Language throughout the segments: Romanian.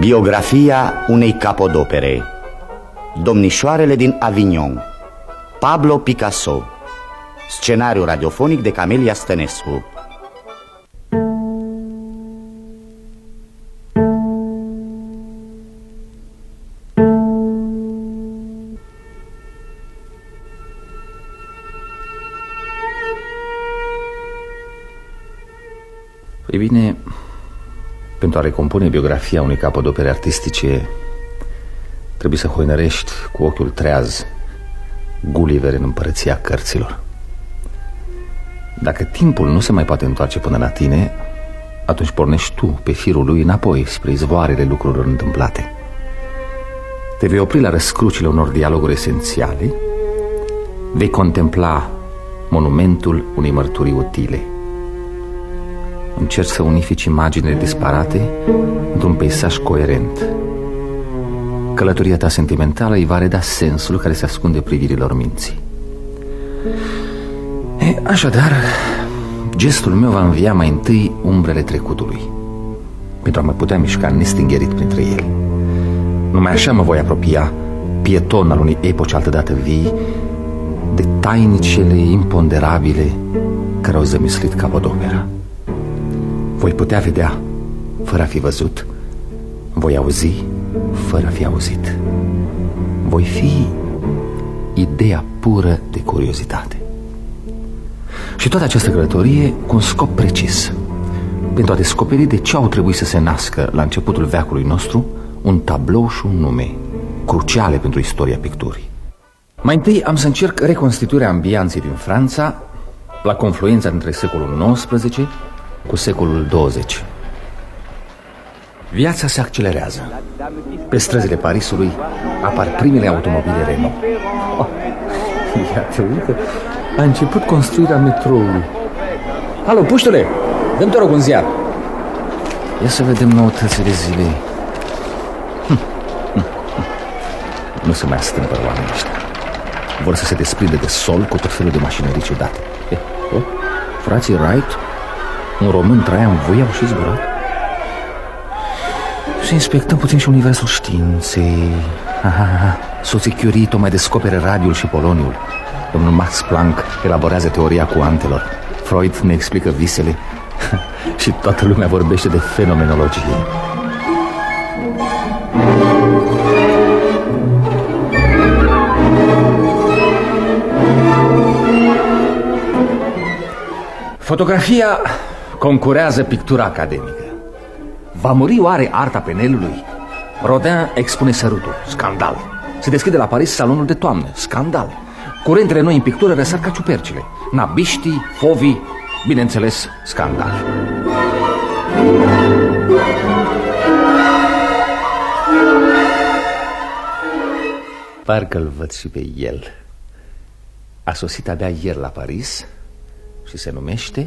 Biografia unei capodopere. Domnișoarele din Avignon, Pablo Picasso. Scenariu radiofonic de Camelia Stănescu. Ei bine, pentru a recompune biografia unei capodopere artistice, trebuie să hoinărești cu ochiul treaz Gulliver în împărăția cărților. Dacă timpul nu se mai poate întoarce până la tine, atunci pornești tu pe firul lui înapoi spre izvoarele lucrurilor întâmplate. Te vei opri la răscrucile unor dialoguri esențiale, vei contempla monumentul unei mărturii utile. Încerci să unifici imaginile disparate într-un peisaj coerent. Călătoria ta sentimentală îi va reda sensul care se ascunde privirilor minții. Așadar, gestul meu va învia mai întâi umbrele trecutului, pentru a mă putea mișca nestingherit printre ele. Numai așa mă voi apropia, pieton al unei epoci altădată vii, de tainicele imponderabile care au zămislit capodopera. Voi putea vedea fără a fi văzut, voi auzi fără a fi auzit. Voi fi ideea pură de curiozitate. Și toată această călătorie cu un scop precis, pentru a descoperi de ce au trebuit să se nască la începutul veacului nostru un tablou și un nume cruciale pentru istoria picturii. Mai întâi am să încerc reconstituirea ambianței din Franța la confluența dintre secolul XIX cu secolul 20. Viața se accelerează. Pe străzile Parisului apar primele automobile Renault. Iată, uite, a început construirea metroului. Alo, puștule, dă-mi te rog un ziar. Ia să vedem noutățile zilei. Nu se mai astâmpără oamenii ăștia. Vor să se desprindă de sol cu tot felul de mașinării ciudate. Frații Wright, un român traia în voi, au și zburat. Să inspectăm puțin și universul științei. Soții Curie tocmai descoperă radiul și poloniul. Domnul Max Planck elaborează teoria cuantelor. Freud ne explică visele. Și toată lumea vorbește de fenomenologie. Fotografia concurează pictura academică. Va muri oare arta penelului? Rodin expune sărutul. Scandal. Se deschide la Paris salonul de toamnă. Scandal. Curentele noi în pictură răsar ca ciupercile. Nabiștii, fovii, bineînțeles, scandal. Parcă-l văd și pe el. A sosit abia ieri la Paris și se numește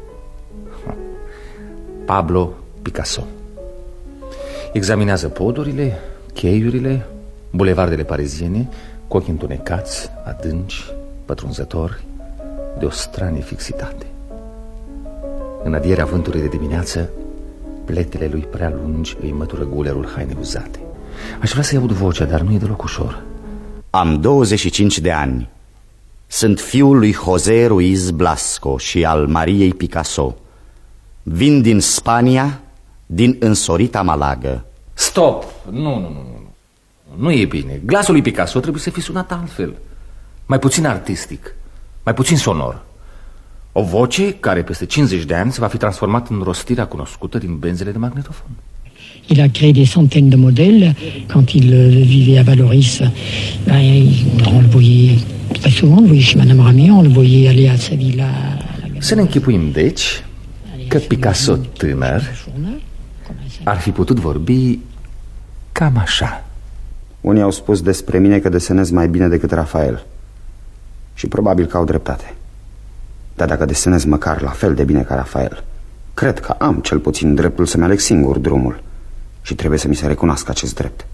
Pablo Picasso. Examinează podurile, cheiurile, bulevardele pariziene cu ochii întunecați, adânci, pătrunzători, de o stranie fixitate. În adierea vântului de dimineață, pletele lui prea lungi îi mătură gulerul haine uzate. Aș vrea să-i aud vocea, dar nu e deloc ușor. Am 25 de ani. Sunt fiul lui José Ruiz Blasco și al Mariei Picasso. Vin din Spania, din însorita Malaga. Stop! Nu e bine. Glasul lui Picasso trebuie să fie sunat altfel. Mai puțin artistic, mai puțin sonor. O voce care peste 50 de ani se va fi transformat în rostirea cunoscută din benzele de magnetofon. Il a créé des centaines de modèles. Quand il vivait à Valoris, on le voyait très souvent, on le voyait chez Madame Ramier, on le voyait aller à sa villa. Să ne închipuim, deci, că Picasso tânăr ar fi putut vorbi cam așa. Unii au spus despre mine că desenez mai bine decât Rafael. Și probabil că au dreptate. Dar dacă desenez măcar la fel de bine ca Rafael, cred că am cel puțin dreptul să-mi aleg singur drumul. Și trebuie să mi se recunoască acest drept.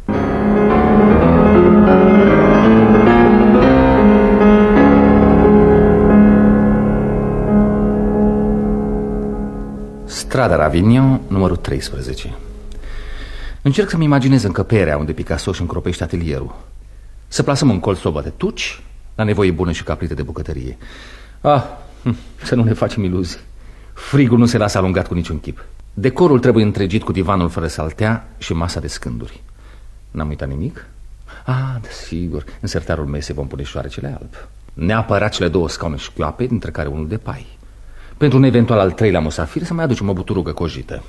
Strada Ravignon, numărul 13. Încerc să-mi imaginez încăperea unde Picasso își încropește atelierul. Să plasăm în colț sobă de tuci, la nevoie bună și caprite de bucătărie. Să nu ne facem iluzii. Frigul nu se lasă alungat cu niciun chip. Decorul trebuie întregit cu divanul fără saltea și masa de scânduri. N-am uitat nimic? Desigur, în sertarul mesei vom pune șoarecele alb. Neapărat cele 2 scaune șchioape, dintre care unul de pai. Pentru un eventual al 3-lea musafir să mai aducem o buturugă cojită.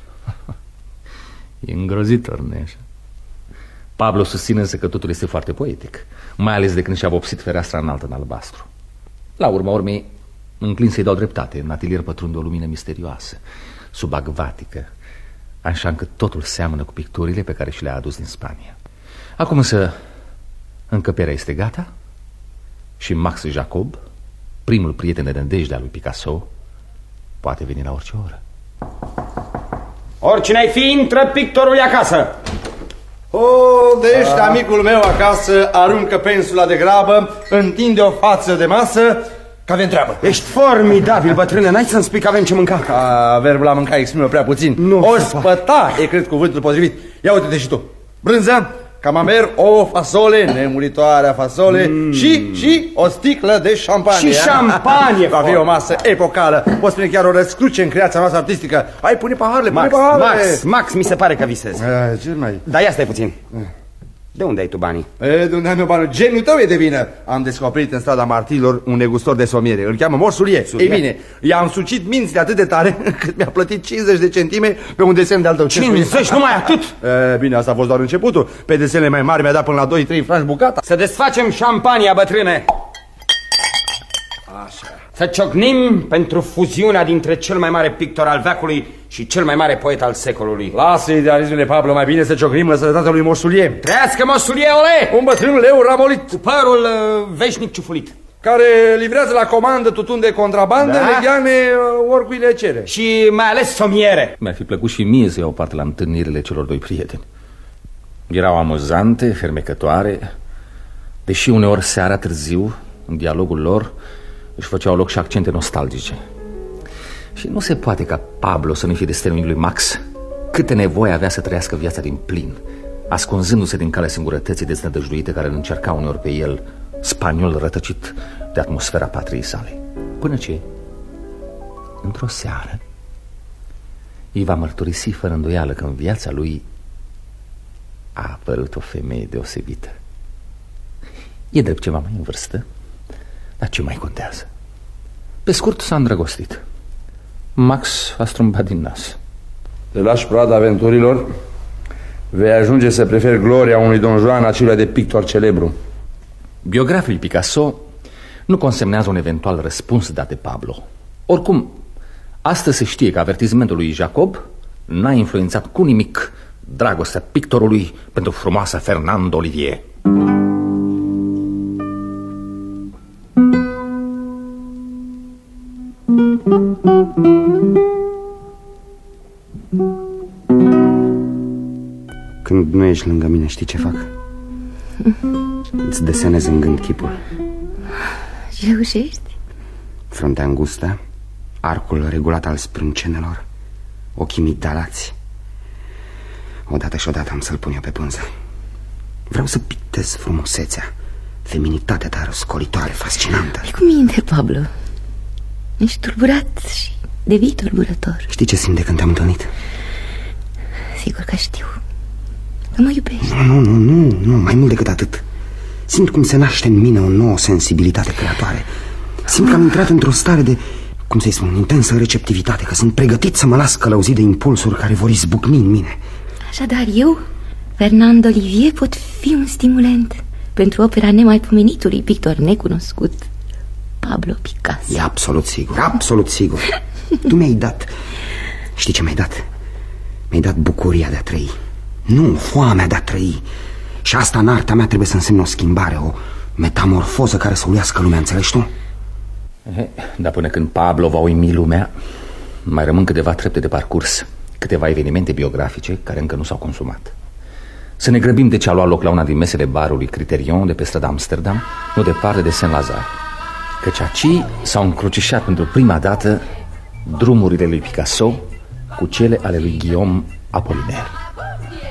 E îngrozitor, nu-i așa? Pablo susține însă că totul este foarte poetic, mai ales de când și-a vopsit fereastra înaltă în albastru. La urma urmei, înclin să-i dau dreptate. În atelier pătrunde o lumină misterioasă, subacvatică, așa încât totul seamănă cu picturile pe care și le-a adus din Spania. Acum însă încăperea este gata și Max Jacob, primul prieten de nădejde al lui Picasso, poate veni la orice oră. Oricine ai fi, intră pictorul acasă. Deci amicul meu acasă aruncă pensula de grabă, întinde o față de masă, că avem treabă. Ești formidabil, bătrâne, n-ai să-mi spui că avem ce mânca. Verbul la mânca exprimă prea puțin. O spăta e, cred, cuvântul potrivit. Ia uite-te și tu. Brânză, camembert, ouă, fasole, nemuritoarea fasole și o sticlă de șampanie. Și șampanie. Va fi o masă epocală. Poți spune chiar o răscruce în creația noastră artistică. Hai, pune paharele, Max, mi se pare că visezi. Ce mai? Dar ia stai puțin. De unde ai tu banii? De unde am eu banii? Geniul tău e de vină. Am descoperit în strada Martirilor un negustor de somiere. Îl cheamă Morsulie. Ei bine, i-am sucit mințile atât de tare încât mi-a plătit 50 de centime pe un desen de-al tău. 50? Numai atât? Bine, asta a fost doar începutul. Pe desenele mai mari mi-a dat până la 2-3 franci bucata. Să desfacem șampania, bătrâne. Așa. Să ciocnim pentru fuziunea dintre cel mai mare pictor al veacului și cel mai mare poet al secolului. Lasă idealismele, Pablo, mai bine să ciocnim în sănătatea lui Morsulie. Trăiască Morsulie, ole! Un bătrân leu ramolit, cu părul veșnic ciufulit, care livrează la comandă tutun de contrabandă, legheane, oricui le cere. Și mai ales somiere. Mi-ar fi plăcut și mie să iau parte la întâlnirile celor 2 prieteni. Erau amuzante, fermecătoare, deși uneori seara târziu, în dialogul lor, își făceau loc și accente nostalgice. Și nu se poate ca Pablo să nu fie destinul lui Max. Câtă nevoie avea să trăiască viața din plin, ascunzându-se din calea singurătății deznădăjduite care îl încerca uneori pe el, spaniol rătăcit de atmosfera patriei sale. Până ce, într-o seară, îi va mărturisi fără îndoială că în viața lui a apărut o femeie deosebită. E drept ceva mai în vârstă, dar ce mai contează? Pe scurt, s-a îndrăgostit. Max a strumbat din nas. Te lași prada aventurilor, vei ajunge să preferi gloria unui Don Juan acelea de pictor celebru. Biografii lui Picasso nu consemnează un eventual răspuns dat de Pablo. Oricum, astăzi se știe că avertizmentul lui Jacob n-a influențat cu nimic dragostea pictorului pentru frumoasa Fernando Olivier. Când nu ești lângă mine, știi ce fac? Îți desenez în gând chipul. Reușești? Fruntea îngustă, arcul regulat al sprâncenelor, ochii migdalați. Odată și odată am să-l pun eu pe pânză. Vreau să pictez frumusețea, feminitatea ta răscolitoare, fascinantă. E cu minte, Pablo. Ești tulburat și devii tulburător. Știi ce simt de când te-am întâlnit? Sigur că știu. Că mă iubești. Nu, mai mult decât atât. Simt cum se naște în mine o nouă sensibilitate creatoare. Simt că am intrat într-o stare de, cum să-i spun, intensă receptivitate, că sunt pregătit să mă las călăuzit de impulsuri care vor izbucni în mine. Așadar eu, Fernando Olivier, pot fi un stimulant pentru opera nemaipomenitului pictor necunoscut, Pablo Picasso. E absolut sigur, absolut sigur. Tu mi-ai dat, știi ce mi-ai dat? Mi-ai dat bucuria de a trăi. Nu, foamea de a trăi. Și asta în arta mea trebuie să însemne o schimbare, o metamorfoză care să uiască lumea, înțelegi tu? Dar până când Pablo va uimi lumea, mai rămân câteva trepte de parcurs, câteva evenimente biografice care încă nu s-au consumat. Să ne grăbim de ce a luat loc la una din mesele barului Criterion de pe strada Amsterdam, nu departe de Saint-Lazare, căci aici s-au încrucișat pentru prima dată drumurile lui Picasso cu cele ale lui Guillaume Apollinaire.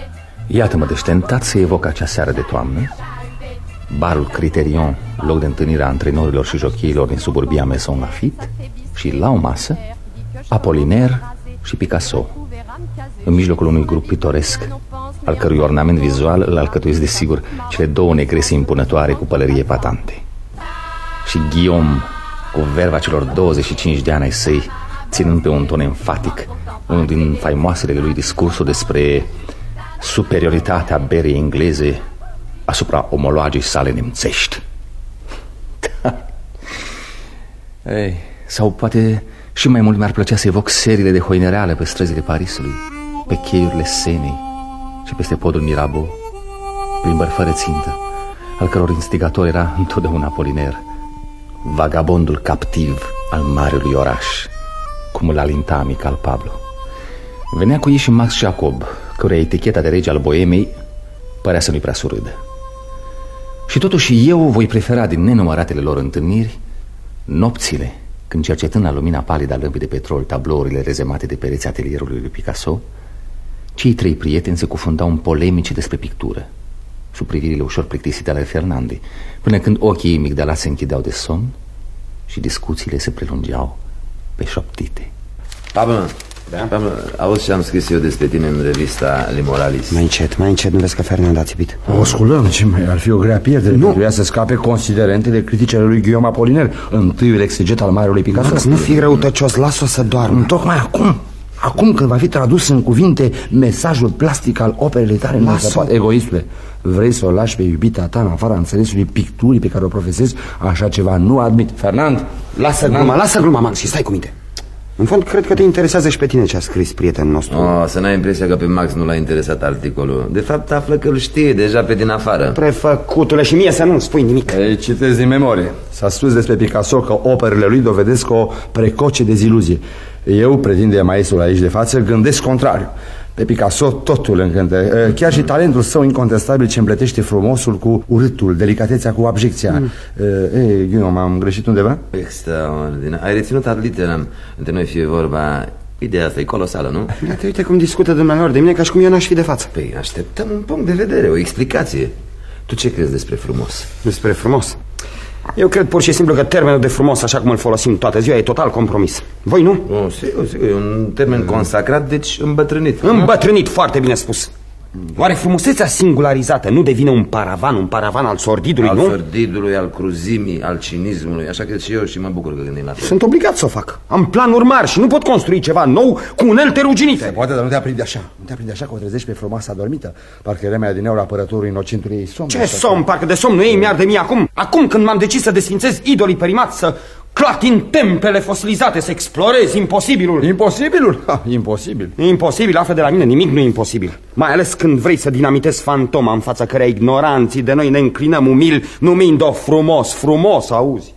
Iată-mă deci tentat să evoc acea seară de toamnă, barul Criterion, loc de întâlnire a antrenorilor și jocheilor din suburbia Maison Lafitte, și la o masă Apollinaire și Picasso, în mijlocul unui grup pitoresc, al cărui ornament vizual îl alcătuiesc desigur cele două negrese impunătoare cu pălărie patante. Și Guillaume, cu verva celor 25 de ani ai săi, ținând pe un ton enfatic unul din faimoasele lui discursuri despre superioritatea berii engleze asupra omologii sale nemțești. Ei, sau poate și mai mult mi-ar plăcea să evoc seriile de hoinereală pe străzile Parisului, pe cheiurile Senei și peste podul Mirabeau, plimbări fără țintă, al căror instigator era întotdeauna Apollinaire, vagabondul captiv al marelui oraș, cum îl alinta amical Pablo. Venea cu ei și Max Jacob, căruia eticheta de rege al boemei părea să nu-i prea surâdă. Și totuși eu voi prefera din nenumăratele lor întâlniri nopțile, când, cercetând la lumina palidă a lămpii de petrol tablourile rezemate de pereții atelierului lui Picasso, cei trei prieteni se cufundau în polemice despre pictură, sub privirile ușor plictisite ale Fernandei, până când ochii ei migdalați se închideau de somn și discuțiile se prelungeau pe șoptite. Pablo, Pablo, auzi ce am scris eu despre tine în revista Le Moralis? Mai încet, nu vezi că Fernanda a țipit? O sculăm, ce mai ar fi o grea pierdere. Nu trebuia să scape considerentele criticele lui Guillaume Apollinaire, întâiul exeget al marelui Picasso. Max, nu fi răutăcios, las-o să doarmă. Tocmai acum când va fi tradus în cuvinte mesajul plastic al operele tale, nu se poate. Egoistule, vrei să o lași pe iubita ta în afara înțelesului picturii pe care o profesezi? Așa ceva nu admit. Fernand, lasă gluma, Max, și stai cu minte. În fond, cred că te interesează și pe tine ce a scris prietenul nostru. Să n-ai impresia că pe Max nu l-a interesat articolul. De fapt, află că îl știe deja pe din afară. Prefăcutule, și mie să nu-mi spui nimic. Ei, citesc din memorie. S-a spus despre Picasso că operele lui dovedesc o precoce deziluzie. Eu, pretinde maestrul aici de față, gândesc contrariu. Pe Picasso totul încântă. Chiar și talentul său incontestabil ce împletește frumosul cu urâtul, delicatețea cu abjecția. Ei, Guillaume, am greșit undeva? Extraordinar. Ai reținut ad literam. Între noi fie vorba. Ideea asta e colosală, nu? Uite cum discută dumnealor de mine ca și cum eu n-aș fi de față. Păi, așteptăm un punct de vedere, o explicație. Tu ce crezi despre frumos? Despre frumos? Eu cred pur și simplu că termenul de frumos, așa cum îl folosim toată ziua, e total compromis. Voi nu? Sigur, e un termen consacrat, deci îmbătrânit. Îmbătrânit, foarte bine spus. Oare frumusețea singularizată nu devine un paravan al sordidului, nu? Al sordidului, al cruzimii, al cinismului. Așa cred și eu și mă bucur că gândim la fel. Sunt obligat să o fac. Am planuri mari și nu pot construi ceva nou cu unelte ruginite. Se poate, dar nu te aprinde așa. Nu te aprinde așa că o trezești pe frumoasa adormită. Parcă era mai adineauri apărătorul inocentului ei somn. Ce somn? Parcă de somn nu ei mi-ar de mie acum. Acum când m-am decis să desfințez idolii perimați, să clatin templele fosilizate, să explorez imposibilul. Imposibilul? Imposibil. Imposibil, află de la mine, nimic nu e imposibil. Mai ales când vrei să dinamitezi fantoma în fața căreia ignoranții de noi ne înclinăm umil, numind-o frumos, auzi?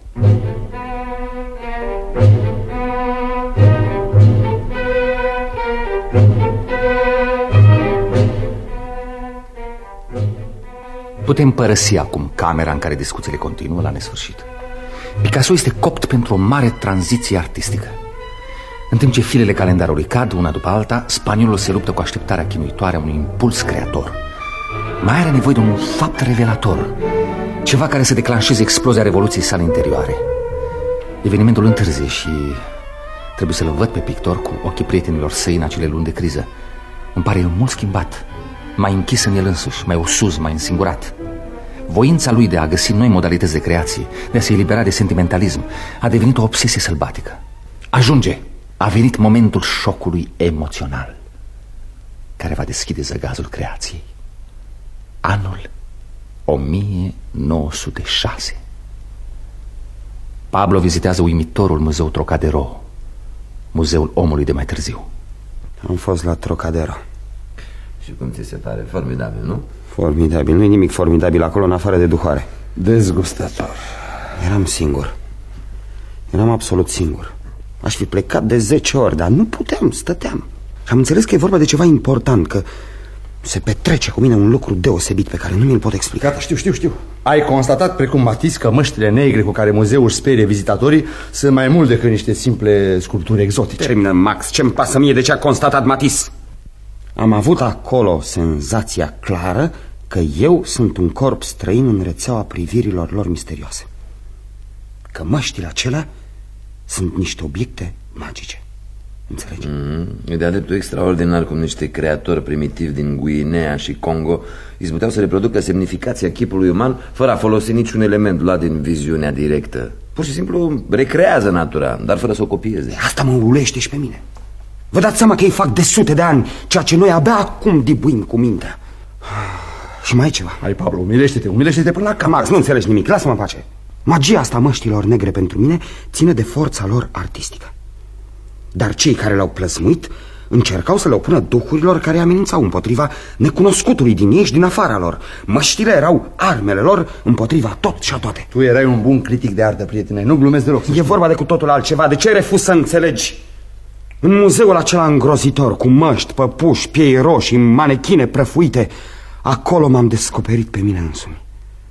Putem părăsi acum camera în care discuțiile continuă la nesfârșit. Picasso este copt pentru o mare tranziție artistică. În timp ce filele calendarului cad una după alta, spaniolul se luptă cu așteptarea chinuitoare a unui impuls creator. Mai are nevoie de un fapt revelator, ceva care să declanșeze explozia revoluției sale interioare. Evenimentul întârzie și trebuie să-l văd pe pictor cu ochii prietenilor săi în acele luni de criză. Îmi pare el mult schimbat, mai închis în el însuși, mai osuz, mai însingurat. Voința lui de a găsi noi modalități de creație, de a se elibera de sentimentalism, a devenit o obsesie sălbatică. Ajunge! A venit momentul șocului emoțional, care va deschide zăgazul creației. Anul 1906. Pablo vizitează uimitorul muzeu Trocadero, muzeul omului de mai târziu. Am fost la Trocadero. Și cum ți se pare? Formidabil, nu? Formidabil, nu e nimic formidabil acolo în afară de duhoare. Dezgustător. Eram singur. Eram absolut singur. Aș fi plecat de 10 ori, dar nu puteam, stăteam. Și am înțeles că e vorba de ceva important, că se petrece cu mine un lucru deosebit pe care nu mi-l pot explica. Gata, știu. Ai constatat, precum Matisse, că măștile negre cu care muzeul își sperie vizitatorii sunt mai mult decât niște simple sculpturi exotice. Termină, Max, ce-mi pasă mie de ce a constatat Matisse? Am avut acolo senzația clară că eu sunt un corp străin în rețeaua privirilor lor misterioase. Că măștile acelea sunt niște obiecte magice. Înțelegi? E de-a dreptul extraordinar cum niște creatori primitivi din Guinea și Congo izbuteau să reproducă semnificația chipului uman fără a folosi niciun element luat din viziunea directă. Pur și simplu recrează natura, dar fără să o copieze. Asta mă uluiește și pe mine. Vă dați seama că ei fac de sute de ani ceea ce noi abia acum dibuim cu mintea. Și mai e ceva. Hai, Pablo, umilește-te până la cap. Max, nu înțelegi nimic, lasă-mă în pace. Magia asta măștilor negre pentru mine ține de forța lor artistică. Dar cei care le-au plăsmuit încercau să le opună duhurilor care amenințau împotriva necunoscutului din ei și din afara lor. Măștile erau armele lor împotriva tot și a toate. Tu erai un bun critic de artă, prietene, nu glumesc deloc. E vorba de cu totul altceva. De ce refuz să înțelegi? În muzeul acela îngrozitor, cu măști, păpuși, piei roșii, manechine prăfuite, acolo m-am descoperit pe mine însumi.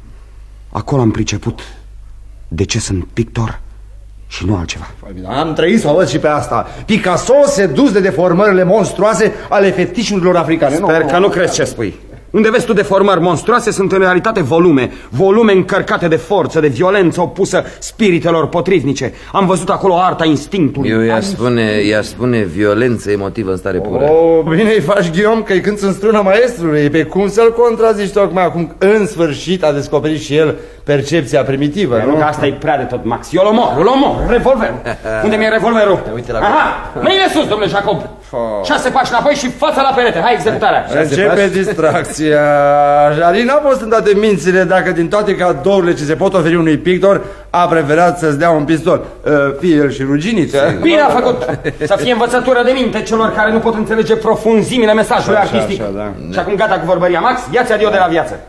Acolo am priceput de ce sunt pictor și nu altceva. Am trăit să o văd și pe asta. Picasso sedus de deformările monstruoase ale fetișurilor africane. Sper că nu crezi ce spui. Unde vezi tu deformări monstruoase sunt în realitate volume încărcate de forță, de violență opusă spiritelor potrivnice. Am văzut acolo arta instinctului. Eu i-aș spune violență emotivă în stare pură. Bine îi faci, Guillaume, că-i când în struna maestrului. Pe cum să-l contrazici tocmai acum în sfârșit a descoperit și el percepția primitivă, nu? Că asta e prea de tot, Max. Eu îl omor, revolverul. Unde mi-e revolverul? Uite la mâine sus, domnule Jacob. 6 pași înapoi și fața la perete. Hai, executarea. Începe distracția. Jari n-a fost în toate mințile dacă din toate cadourile ce se pot oferi unui pictor a preferat să-ți dea un pistol. Fie el și ruginit. Bine a făcut. Să fie învățătură de minte celor care nu pot înțelege profunzimile mesajului artistic. Da. Și acum gata cu vorbăria, Max. Ia-ți adio de la viață.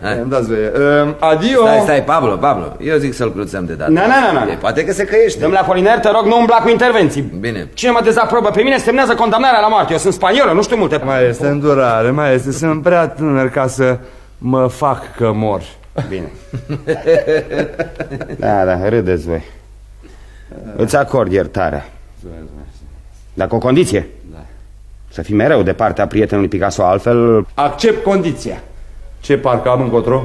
Adio. Stai, Pablo. Eu zic să-l cruțăm de dată. Nu. Poate că se căiește. Domnule Apoliner, te rog, nu umbla cu intervenții. Bine. Cine mă dezaprobă pe mine semnează condamnarea la moarte. Eu sunt spaniolă, nu știu multe. Mai este îndurare, sunt prea tânăr ca să mă fac că mor. Bine. Da, râdeți voi. Îți acord iertarea. Dar cu o condiție. Să fii mereu de partea prietenului Picasso, altfel... Accept condiția. Ce parcă am încotro?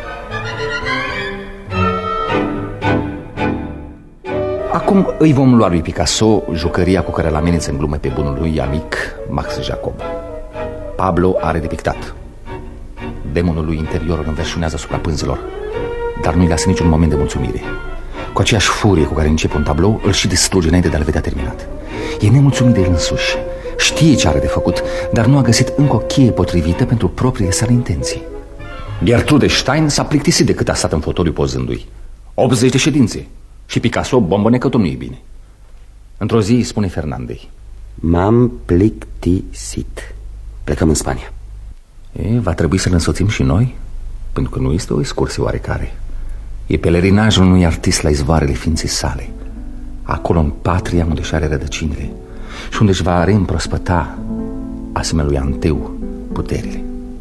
Acum îi vom lua lui Picasso jucăria cu care îl amenință în glume pe bunul lui amic Max Jacob. Pablo are de pictat. Demonul lui interior îl înverșunează asupra pânzelor, dar nu-i lasă niciun moment de mulțumire. Cu aceeași furie cu care începe un tablou, îl și distruge înainte de a-l vedea terminat. E nemulțumit de el însuși. Știe ce are de făcut, dar nu a găsit încă o cheie potrivită pentru propriile sale intenții. Gertrude Stein s-a plictisit de cât a stat în fotoliu pozându-i. 80 de ședințe. Și Picasso bombone că tot nu e bine. Într-o zi îi spune Fernandei: m-am plictisit. Plecăm în Spania. Va trebui să-l însoțim și noi, pentru că nu este o excursie oarecare. E pelerinajul unui artist la izvoarele ființei sale, acolo în patria unde și are rădăcinile și unde își va reîmprospăta, asemenea lui Anteu, puterile.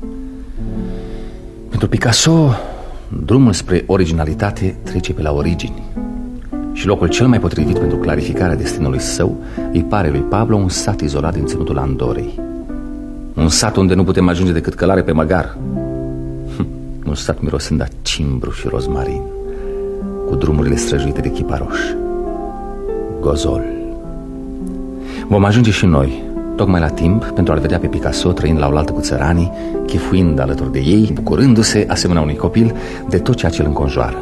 Pentru Picasso, drumul spre originalitate trece pe la origini. Și locul cel mai potrivit pentru clarificarea destinului său îi pare lui Pablo un sat izolat din ținutul Andorei. Un sat unde nu putem ajunge decât călare pe măgar. Un sat mirosând a cimbru și rozmarin, cu drumurile străjuite de chiparoși. Gozol. Vom ajunge și noi, tocmai la timp, pentru a-l vedea pe Picasso trăind la oaltă cu țăranii, chefuind alături de ei, bucurându-se, asemenea unui copil, de tot ceea ce îl înconjoară.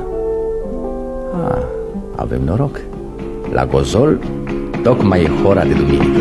Avem noroc. La Gozol tocmai e hora de duminică.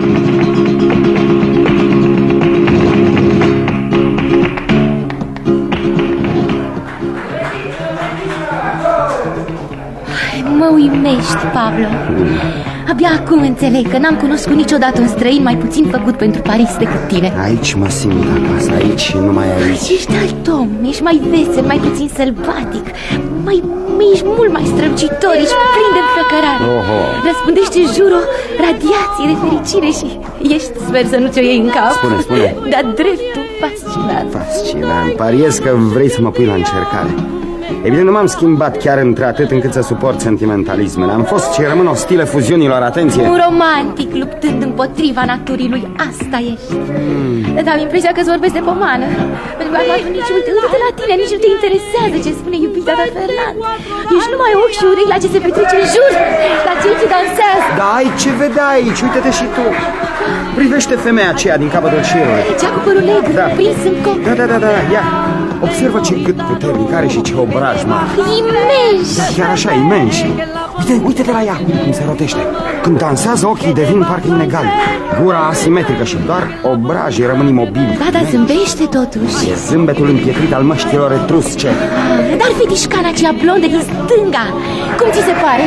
Mă uimești, Pablo. Abia acum înțeleg că n-am cunoscut niciodată un străin mai puțin făcut pentru Paris decât tine. Aici mă simt acasă, aici și numai aici. Ești alt om, ești mai vesel, mai puțin sălbatic, ești mult mai strălucitor, ești plin de înflăcărare. Răspundești în jur o radiație de fericire și ești, sper să nu ți-o iei în cap. Spune. Dar dreptul fascinant. Fascinant, pariez că vrei să mă pui la încercare. E bine, nu m-am schimbat chiar într-atât încât să suport sentimentalismele. Am fost și rămân ostilă fuziunilor, atenție. Un romantic luptând împotriva naturii lui, asta ești. Dar am impresia că îți vorbesc de pomană. Pentru că acum nici uite la tine, nici nu te interesează ce spune iubita ta Fernand. Ești numai ochi și urechi la ce se petrece în jur, la cei ce dansează. Da, ai ce vedea aici, uite-te și tu. Privește femeia aceea din capătul șirului. Cea cu părul negru, prins în cop. Da, ia. Observă ce gât puternic are și ce obraj mare. Imensi. Da, chiar așa, imensi. Uite-te la ea cum se rotește. Când dansează, ochii devin parcă inegali. Gura asimetrică și doar obrajii rămân imobili. Da, dar zâmbește totuși. E zâmbetul împietrit al măștilor etrusce. Dar fetișcana aceea blondă din stânga, cum ți se pare?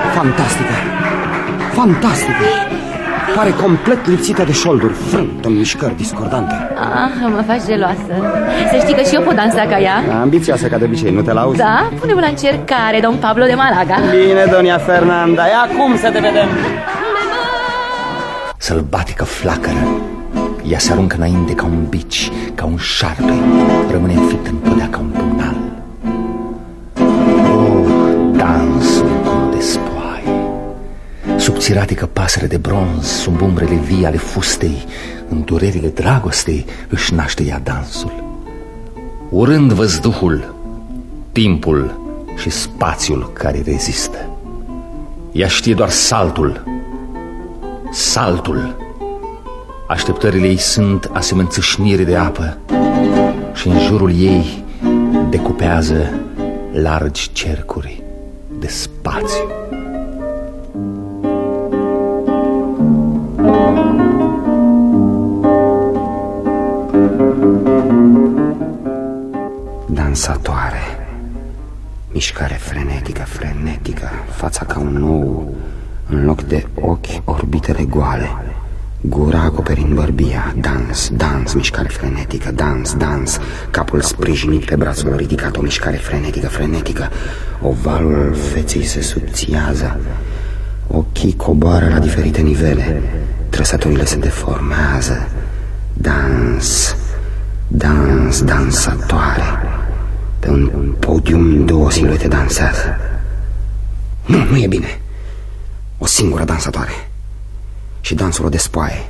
Fantastică. Pare complet lipsită de șolduri, frântă în mișcări discordante. Mă faci geloasă. Să știi că și eu pot dansa ca ea. Ambițioasă ca de obicei, nu te lauzi? Da, pune-mă la încercare, domn Pablo de Malaga. Bine, doña Fernanda, ia acum să te vedem. Sălbatică flacără, ea se aruncă înainte ca un bici, ca un șarpe, rămâne înfipt în podea ca un pumnal. Dansul cum despoie. Subțiratică pasăre de bronz, sub umbrele vii ale fustei, în durerile dragostei își naște ea dansul. Urând văzduhul, timpul și spațiul care rezistă. Ea știe doar saltul. Așteptările ei sunt asemenea țâșnirii de apă și în jurul ei decupează largi cercuri de spațiu. Dansatoare, mișcare frenetică, fața ca un ou, în loc de ochi, orbitele goale, gura acoperind bărbia, dans, mișcare frenetică, dans, capul sprijinit pe brațul ridicat, o mișcare frenetică, ovalul feței se subțiază, ochii coboară la diferite nivele, trăsăturile se deformează, dansatoare. Pe un podium două siluete dansează. Nu e bine. O singură dansatoare. Și dansul o despoaie.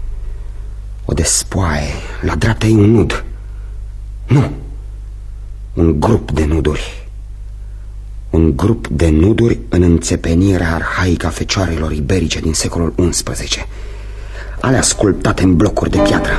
La dreapta ei un nud. Nu. Un grup de nuduri în înțepenirea arhaică a fecioarelor iberice din secolul XI, alea sculptate în blocuri de piatră.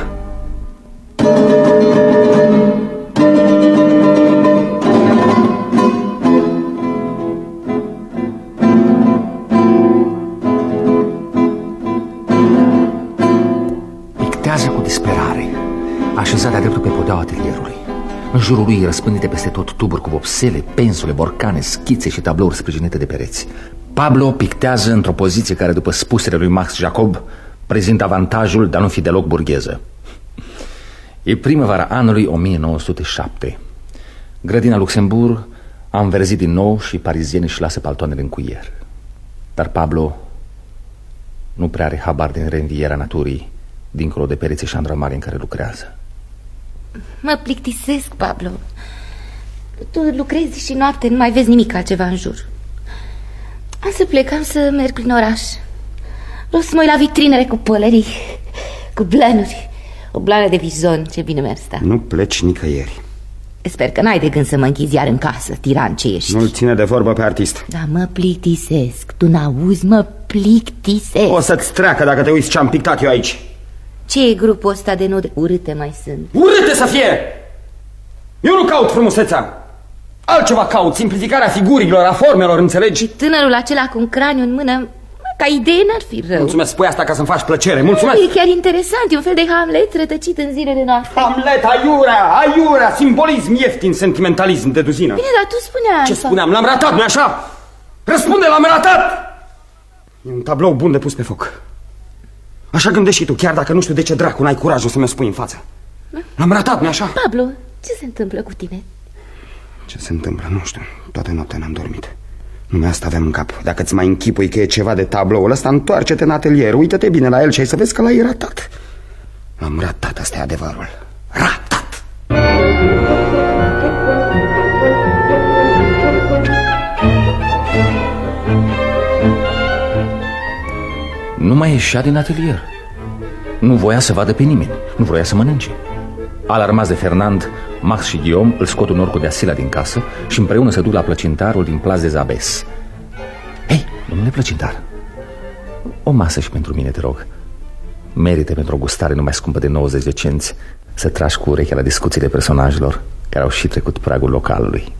Pictează cu disperare, așezat de-a dreptul pe podeaua atelierului. În jurul lui răspândite peste tot tuburi cu vopsele, pensule, borcane, schițe și tablouri sprijinite de pereți. Pablo pictează într-o poziție care, după spusele lui Max Jacob, prezintă avantajul de a nu fi deloc burgheză. E primăvara anului 1907. Grădina Luxemburg a înverzit din nou și parizienii își lasă paltoanele în cuier. Dar Pablo nu prea are habar din reînvierea naturii dincolo de pereții șandramare în care lucrează. Mă plictisesc, Pablo. Tu lucrezi și noapte, nu mai vezi nimic altceva în jur. Am să plec, am să merg prin oraș. Vreau să mă uit la vitrinele cu pălării, cu blanuri. O blană de vizon, ce bine mi-ar sta. Nu pleci nicăieri. Sper că n-ai de gând să mă închizi iar în casă, tiran ce ești. Nu-l ține de vorbă pe artist. Da, mă plictisesc, tu n-auzi, mă plictisesc. O să-ți treacă dacă te uiți ce-am pictat eu aici. Ce e grupul ăsta de nude? Urâte mai sunt. Urâte să fie! Eu nu caut frumusețea. Altceva caut, simplificarea figurilor, a formelor, înțelegi? Și tânărul acela cu un craniu în mână, ca idee n-ar fi rău. Mulțumesc, spui asta ca să-mi faci plăcere, mulțumesc. E chiar interesant, e un fel de Hamlet rătăcit în zilele noastre. Hamlet, aiurea, simbolism ieftin, sentimentalism de duzină. Bine, dar tu spuneai. Ce spuneam? L-am ratat, nu-i așa? Răspunde, l-am ratat! E un tablou bun de pus pe foc. Așa gândești și tu, chiar dacă nu știu de ce dracu n-ai curajul să mi-o spui în față. L-am ratat, nu-i așa? Pablo, ce se întâmplă cu tine? Ce se întâmplă? Nu știu, toată noaptea n-am dormit. Numai asta aveam în cap. Dacă îți mai închipui că e ceva de tabloul ăsta, întoarce-te în atelier, uită-te bine la el și ai să vezi că l-ai ratat. L-am ratat, asta e adevărul. Ratat! nu mai ieșea din atelier. Nu voia să vadă pe nimeni, nu voia să mănânce. Alarmați de Fernand, Max și Guillaume îl scot un orcu de Asila din casă și împreună se duc la plăcintarul din Place des Abbesses. Hei, domnule plăcintar, o masă și pentru mine, te rog. Merită pentru o gustare nu mai scumpă de 90 de cenți să tragi cu urechea la discuțiile personajelor care au și trecut pragul localului.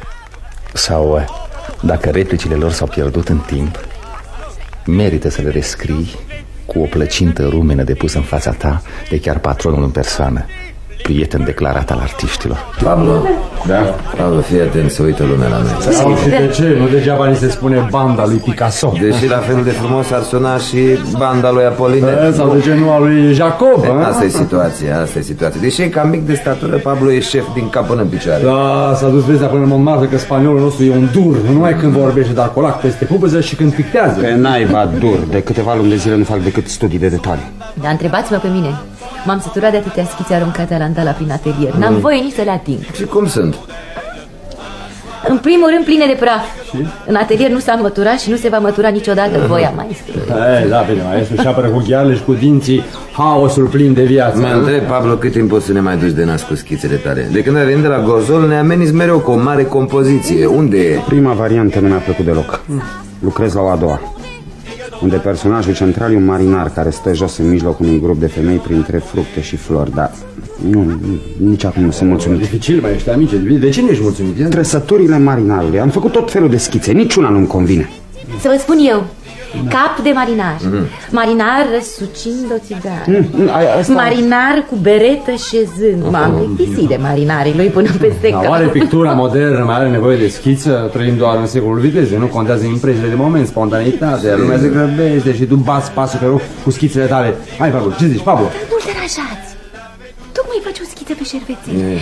Sau, dacă replicile lor s-au pierdut în timp, merită să le rescrii cu o plăcintă rumenă depusă în fața ta de chiar patronul în persoană, prieten declarat al artiștilor. Pablo, da? Pablo, fii atent, să uită lumea la noi. Sau și de ce? Nu degeaba ni se spune banda lui Picasso. Deși la fel de frumos ar suna și banda lui Apollinaire. Sau de ce nu a lui Jacob? Asta e situația, asta e situația. Deși e cam mic de statură, Pablo e șef din cap până în picioare. Da, s-a dus vestea până în Montmartre că spaniolul nostru e un dur. Nu numai când vorbește, dar colac peste pupăză și când pictează. Pe naiba dur, de câteva luni de zile nu fac decât studii de detalii. Dar întrebați-mă pe mine. M-am săturat de atâtea schițe aruncate la Andala prin atelier. N-am voie nici să le ating. Și cum sunt? În primul rând pline de praf. Și? În atelier nu s-a măturat și nu se va mătura niciodată voia maestrului. Da, bine, maestru și apără cu ghearele și cu dinții haosul plin de viață. Mă întreb, Pablo, cât timp poți să ne mai duci de nas cu schițele tale? De când ai venit de la Gozol ne ameniți mereu cu o mare compoziție. Unde e? Prima variantă nu mi-a plăcut deloc. Lucrez la o a doua, unde personajul central e un marinar care stă jos în mijlocul unui grup de femei printre fructe și flori, dar nici acum nu sunt mulțumit. Dificil, mai ești amice. De ce nu ești mulțumit? Trăsăturile marinarului. Am făcut tot felul de schițe, niciuna nu-mi convine. Să vă spun eu. Cap de marinar. Marinar răsucind o țigară. Marinar cu beretă șezând. M-am plictisit de marinarii lui până peste cap. Oare pictura modernă mai are nevoie de schiță? Trăim doar în secolul vitezei. Nu contează impresiile de moment, spontanitatea. Lumea se grăbește și tu bați pasul pe rog cu schițele tale. Hai, Pablo, ce zici, Pablo? Nu-l deranjați. Tocmai faci o schiță pe șervețel.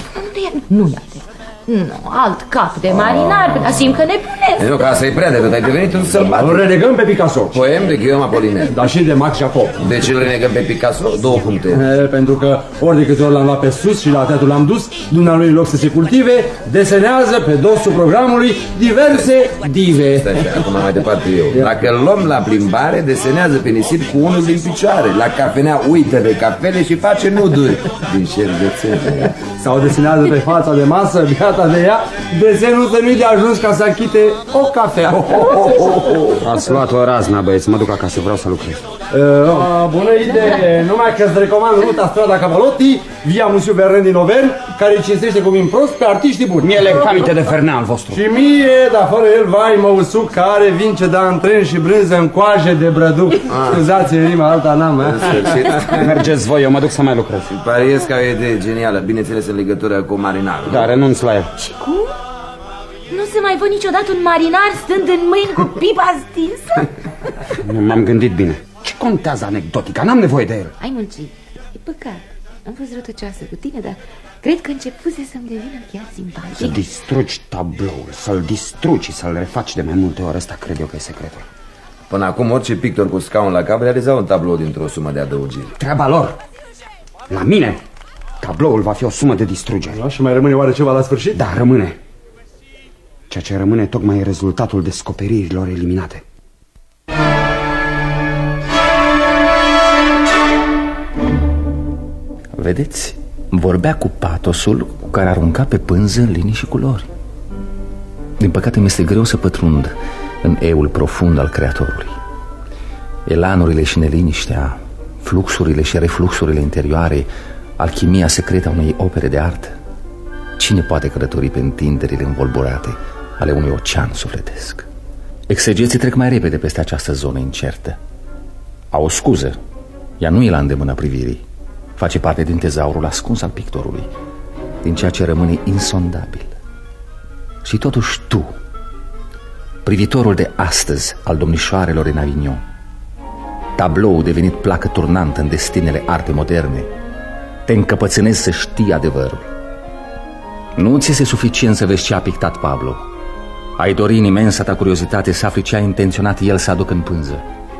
Nu ia te. Nu, alt cap de marinar, simt că nebunesc. Nu, că asta e prea de tot, ai devenit un sălbatic. Îl renegăm pe Picasso. Poem de Guillaume Apollinaire. Dar și de Max Jacob. De ce îl renegăm pe Picasso? 2 puncte. Pentru că ori de câte ori l-am luat pe sus și la teatru l-am dus, dumnealui în loc să se cultive, desenează pe dosul programului diverse dive. Stai, acum mai departe eu. Dacă îl luăm la plimbare, desenează pe nisip cu unul din picioare. La cafenea uită de cafele și face nuduri din șervețele. Sau desenează pe fața de masă, biata de ea, desenul să nu-i de ajuns ca să achite o cafea. Ați luat o razna, băieți, mă duc acasă, vreau să lucrez. Bună idee, numai că îți recomand ruta Strada Cavalotti, via Musiu Verren din Auvergne, care cinstește cu vin prost pe artiștii buni. Mie le aminte de Fernand al vostru. Și mie, dar fără el, vai, măusuc, care vince da în tren și brânză în coaje de brăduc. Scuzați-mi rima, alta n-am. Mergeți voi, eu mă duc să mai lucrez. Pariez că e o idee genială, bineînțeles în legătură cu marinarul. Da, renunț la el. Și cum? Nu se mai văd niciodată un marinar stând în mâini cu pipa stinsă? Nu m-am gândit bine. Ce contează anecdotica? N-am nevoie de el. Ai muncit. E păcat. Am fost rătăcioasă cu tine, dar cred că începuse să-mi devină chiar simpatic. Să distrugi tabloul, să-l distrugi și să-l refaci de mai multe ori. Ăsta cred eu că e secretul. Până acum orice pictor cu scaun la cap realiza un tablou dintr-o sumă de adăugiri. Treaba lor. La mine tabloul va fi o sumă de distrugere. Da, și mai rămâne oare ceva la sfârșit? Da, rămâne. Ceea ce rămâne tocmai e rezultatul descoperirilor eliminate. Vedeți? Vorbea cu patosul cu care arunca pe pânză linii și culori. Din păcate mi-este greu să pătrund în eul profund al creatorului. Elanurile și neliniștea, fluxurile și refluxurile interioare, alchimia secretă a unei opere de artă. Cine poate călători pe întinderile învolburate ale unui ocean sufletesc? Exegeții trec mai repede peste această zonă incertă. Au o scuză, ea nu e la îndemâna privirii. Face parte din tezaurul ascuns al pictorului, din ceea ce rămâne insondabil. Și totuși tu, privitorul de astăzi al domnișoarelor în Avignon, tablou devenit placă turnantă în destinele arte moderne, te încăpățânezi să știi adevărul. Nu ți este suficient să vezi ce a pictat Pablo. Ai dori în imensa ta curiozitate să afli ce a intenționat el să aducă în pânză.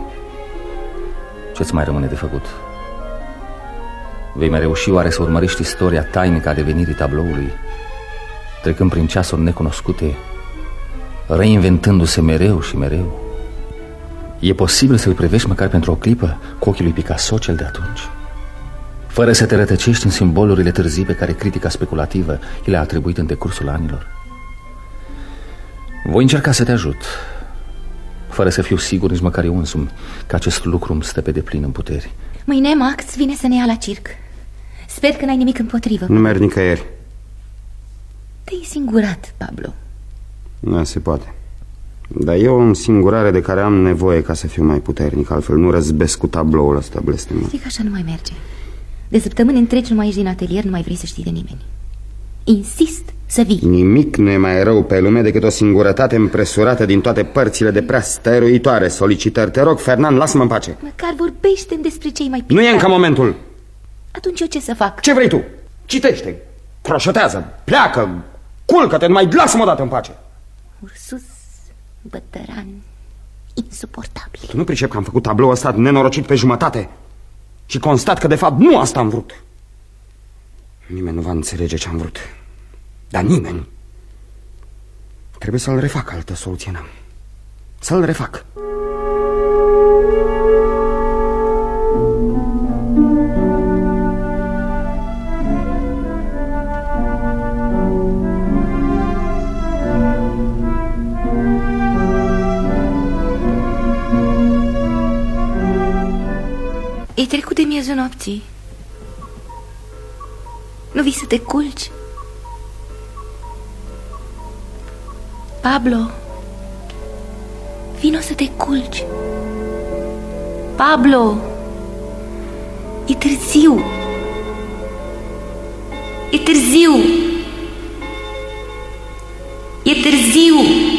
Ce-ți mai rămâne de făcut? Vei mai reuși oare să urmărești istoria tainică a devenirii tabloului, trecând prin ceasuri necunoscute, reinventându-se mereu și mereu? E posibil să-l privești măcar pentru o clipă cu ochii lui Picasso cel de atunci, fără să te rătăcești în simbolurile târzii pe care critica speculativă i le-a atribuit în decursul anilor? Voi încerca să te ajut, fără să fiu sigur nici măcar eu însumi că acest lucru îmi stă pe deplin în puteri. Mâine Max vine să ne ia la circ. Sper că n-ai nimic împotrivă. Nu merg nicăieri. Te-ai singurat, Pablo. Nu se poate. Dar e o însingurare de care am nevoie ca să fiu mai puternic. Altfel nu răzbesc cu tabloul ăsta blestemat. Știi că așa nu mai merge. De săptămâni întregi nu mai ieși din atelier, nu mai vrei să știi de nimeni. Insist să vii. Nimic nu e mai rău pe lume decât o singurătate împresurată din toate părțile de prea stăruitoare solicitări. Te rog, Fernand, lasă-mă în pace. Măcar vorbește-mi despre cei mai picați. Nu e încă momentul. Atunci eu ce să fac? Ce vrei tu? Citește, croșotează, pleacă, culcă-te, numai lasă-mă odată în pace. Ursus, bătăran, insuportabil. Tu nu pricep că am făcut tabloul ăsta nenorocit pe jumătate și constat că de fapt nu asta am vrut. Nimeni nu va înțelege ce am vrut. Dar nimeni. Trebuie să-l refac, altă soluție n-am. Să-l refac. E trecut de miezul nopții. Nu vii să te culci? Pablo, vino să te culci. Pablo, e târziu. E târziu. E târziu.